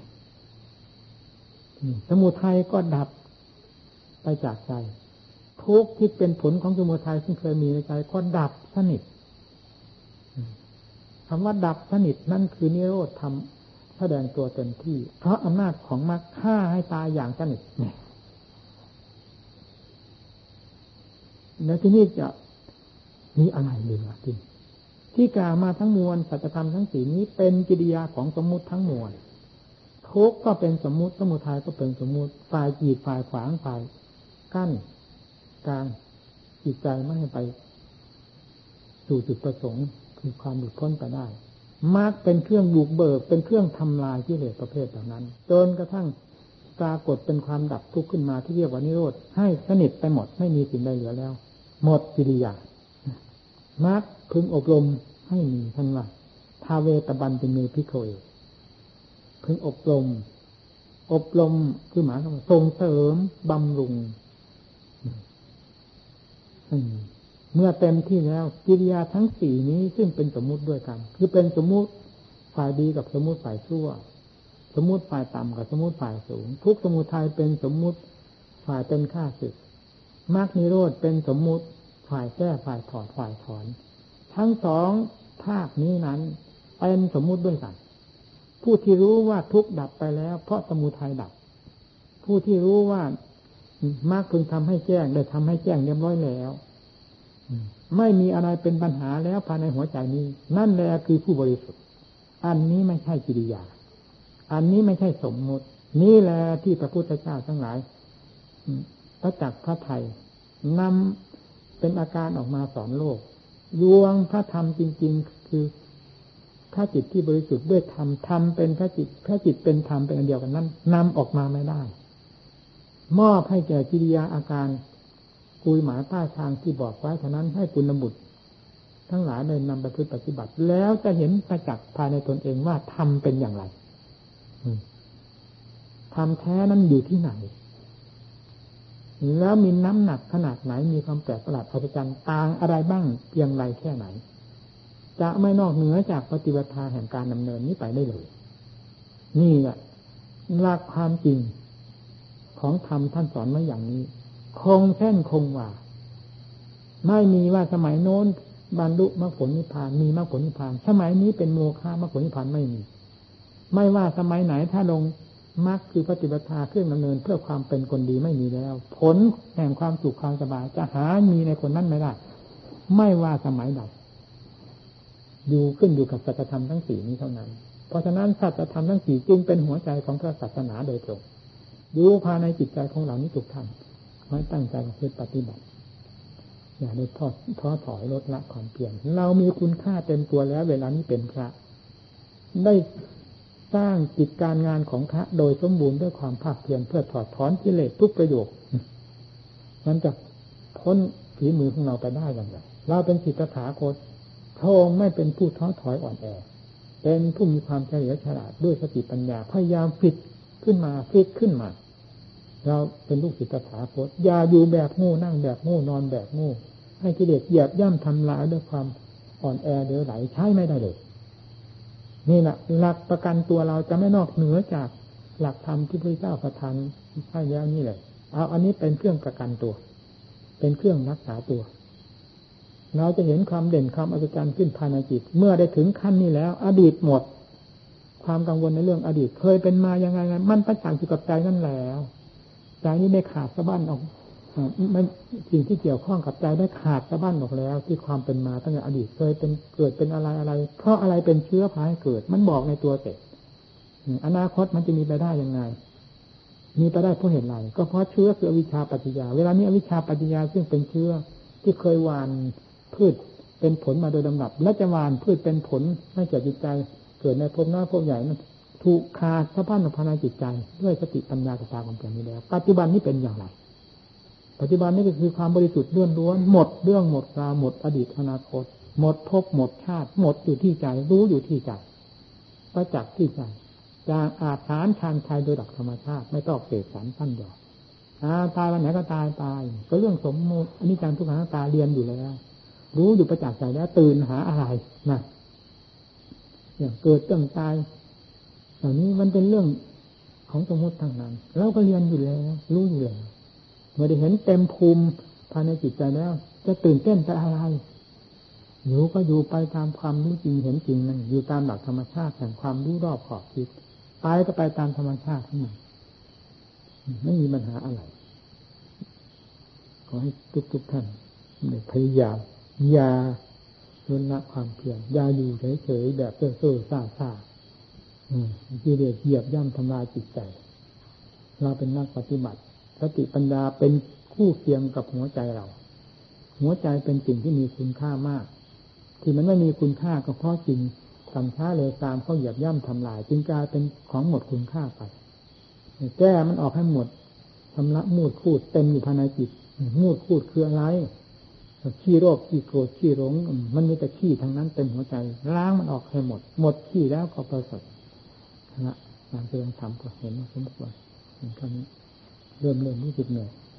สมุทัยก็ดับไปจากใจทุกข์ที่เป็นผลของสมุทัยซึ่งเคยมีในใจก็ดับสนิทคำว่าดับสนิทนั่นคือนิโรธทำแสดงตัวเต็มที่เพราะอำนาจของมรรคฆ่าให้ตายอย่างสนิทเนี่ยแล้วที่นี่จะมีอะไรเหลือที่ที่กล่าวมาทั้งมวลสัจธรรมทั้งสี่นี้เป็นกิริยาของสมมุติทั้งมวลทุกข์ก็เป็นสมมุติสมุทัยก็เป็นสมมุติฝ่ายกีดฝ่ายขวางฝ่ายกั้นการจิตใจไม่ให้ไปสู่จุดประสงค์คือความหลุดพ้นไปได้มรรคเป็นเครื่องบุกเบิกเป็นเครื่องทำลายกิเลสประเภทเหล่านั้นจนกระทั่งปรากฏเป็นความดับทุกข์ขึ้นมาที่เรียกว่านิโรธให้สนิทไปหมดไม่มีสิ่งใดเหลือแล้วหมดกิริยามรรคพึงอบรมให้มีท่านว่าทาเวตบันเป็นเมพิโคเอพึงอบรมอบรมคือหมายความว่าส่งเสริมบำรุงเมื่อเต็มที่แล้วกิริยาทั้งสี่นี้ซึ่งเป็นสมมุติด้วยกันคือเป็นสมมุติฝ่ายดีกับสมมุติฝ่ายชั่วสมมุติฝ่ายต่ำกับสมมุติฝ่ายสูงทุกสมุทัยเป็นสมมุติฝ่ายเป็นข้าศึกมรรคนิโรธเป็นสมมุติฝ่ายแก้ฝ่ายถอดฝ่ายถอนทั้งสองภาคนี้นั้นเป็นสมมุติด้วยกันผู้ที่รู้ว่าทุกข์ดับไปแล้วเพราะสมุทัยดับผู้ที่รู้ว่ามรรคพึงทำให้แจ้งได้ทำให้แจ้งเรียบร้อยแล้วไม่มีอะไรเป็นปัญหาแล้วภายในหัวใจนี้นั่นแหละคือผู้บริสุทธิ์อันนี้ไม่ใช่กิริยาอันนี้ไม่ใช่สมมุตินี่แหละที่พระพุทธเจ้าทั้งหลายพระจักรพระไทยนำเป็นอาการออกมาสอนโลกรวงพระธรรมจริงๆคือพระจิตที่บริสุทธิ์ด้วยธรรมธรรมเป็นพระจิตพระจิตเป็นธรรมเป็นอันเดียวกันนั้นนำออกมาไม่ได้มอบให้แก่กิริยาอาการกุยหมาต้าทางที่บอกไว้ฉะนั้นให้กุลบุตรทั้งหลายได้นำไปปฏิบัติแล้วจะเห็นประจักษ์ภายในตนเองว่าทำเป็นอย่างไรทำแท้นั้นอยู่ที่ไหนแล้วมีน้ำหนักขนาดไหนมีความแปลกประหลาดอัศจรรย์ต่างอะไรบ้างเพียงไรแค่ไหนจะไม่นอกเหนือจากปฏิบัติแห่งการดำเนินนี้ไปได้เลยนี่แหละหลักความจริงของธรรมท่านสอนมาอย่างนี้คงเส้นคงวาไม่มีว่าสมัยโน้นบรรลุมรรคผลนิพพานมีมรรคผลนิพพานสมัยนี้เป็นโมฆะมรรคผลนิพพานไม่มีไม่ว่าสมัยไหนถ้าลงมรรคคือปฏิบัติเครื่องดำเนินเพื่อความเป็นคนดีไม่มีแล้วผลแห่งความสุขความสบายจะหามีในคนนั้นไม่ได้ไม่ว่าสมัยใดอยู่ขึ้นอยู่กับสัจธรรมทั้งสี่นี้เท่านั้นเพราะฉะนั้นสัจธรรมทั้งสี่จึงเป็นหัวใจของพระศาสนาโดยตรงอยู่ภายในจิตใจของเรานี้ทุกท่านไม่ตั้งใจเพื่อปฏิบัติอย่าได้ทอดท้อถอยลดละความเพียรเรามีคุณค่าเต็มตัวแล้วเวลานี้เป็นพระได้สร้างกิจการงานของพระโดยสมบูรณ์ด้วยความภาคเพียรเพื่อถอดถอนกิเลสทุกประโยคมันจะพ้นฝีมือของเราไปได้อย่างไรเราเป็นศิษย์ตถาคตพระองค์ไม่เป็นผู้ท้อถอยอ่อนแอเป็นผู้มีความเฉลียวฉลาดด้วยสติปัญญาพยายามฝึกขึ้นมาฝึกขึ้นมาเราเป็นลูกศิษย์ตถาคตอย่าอยู่แบบโง่นั่งแบบโง่นอนแบบโง่ให้กิเลสเหยียบย่ำทำลายด้วยความอ่อนแอเดือดไหลใช้ไม่ได้เลยนี่แหละหลักประกันตัวเราจะไม่นอกเหนือจากหลักธรรมที่พระเจ้าประทานให้แล้วนี่แหละเอาอันนี้เป็นเครื่องประกันตัวเป็นเครื่องรักษาตัวเราจะเห็นความเด่นความอัศจรรย์ขึ้นภายในจิตเมื่อได้ถึงขั้นนี้แล้วอดีตหมดความกังวลในเรื่องอดีตเคยเป็นมายังไงมันประจักษ์อยู่กับใจนั่นแล้วใจนี้ได้ขาดสะบั้นออกมันสิ่งที่เกี่ยวข้องกับใจได้ขาดสะบั้นออกแล้วที่ความเป็นมาตั้งแต่อดีตเคยเป็นเกิดเป็นอะไรอะไรเพราะอะไรเป็นเชื้อพาให้เกิดมันบอกในตัวเสร็จอนาคตมันจะมีไปได้ยังไงมีไปได้เพราะเหตุไรก็เพราะเชื้อคืออวิชชาปัจจยาเวลานี้อวิชชาปัจจยาซึ่งเป็นเชื้อที่เคยหว่านพืชเป็นผลมาโดยลำดับและจะหว่านพืชเป็นผลให้แก่จิตใจเกิดในภพหน้าภพใหญ่นั้นถูกขาดสะบั้นออกภายในจิตใจด้วยสติปัญญาตาความเพียรนี้แล้วปัจจุบันนี้เป็นอย่างไรปัจจุบันนี้ก็คือความบริสุทธิ์ล้วนๆหมดเรื่องหมดราวหมดอดีตอนาคตหมดภพหมดชาติหมดอยู่ที่ใจรู้อยู่ที่ใจประจักษ์ที่ใจจางอาถรรพ์ชานชัยโดยหลักธรรมชาติไม่ต้องเสกสรรปั้นหยอกอาตายวันไหนก็ตายตายก็เรื่องสมมติอันนี้จังทุกขังอนัตตาเรียนอยู่แล้วรู้อยู่ประจักษ์ใจแล้วตื่นหาอะไรนะอย่างเกิดต้องตายเหล่านี้มันเป็นเรื่องของสมมติทางนั้นเราก็เรียนอยู่แล้วรู้อยู่แล้วเมื่อได้เห็นเต็มภูมิภายในจิตใจแล้วจะตื่นเต้นจะอะไรอยู่ก็อยู่ไปตามความรู้จริงเห็นจริงนั่นอยู่ตามหลักธรรมชาติแห่งความรู้รอบขอบคิดไปก็ไปตามธรรมชาติทั้งนั้นไม่มีปัญหาอะไรขอให้ทุกๆท่านพยายามอย่าลดละความเพียรอย่าอยู่เฉยๆแบบเซ่อๆซ่าๆกิเลสเหยียบย่ำทำลายจิตใจเราเป็นนักปฏิบัติสติปัญญาเป็นคู่เคียงกับหัวใจเราหัวใจเป็นสิ่งที่มีคุณค่ามากที่มันไม่มีคุณค่าก็เพราะจริงกำช้าเลยตามเขาเหยียบย่ำทำลายจึงกลายเป็นของหมดคุณค่าไปแก้มันออกให้หมดชำระมูดพูดเต็มอยู่ภายในจิตมูดพูดคืออะไรขี้โรคขี้โกรธขี้หลงมันมีแต่ขี้ทั้งนั้นเต็มหัวใจล้างมันออกให้หมดหมดขี้แล้วก็ประเสริฐนะการเรียนธรรมก็เห็นสมควรเห็นคำนี้เริ่มเริ่มรู้สึกเหนื่อย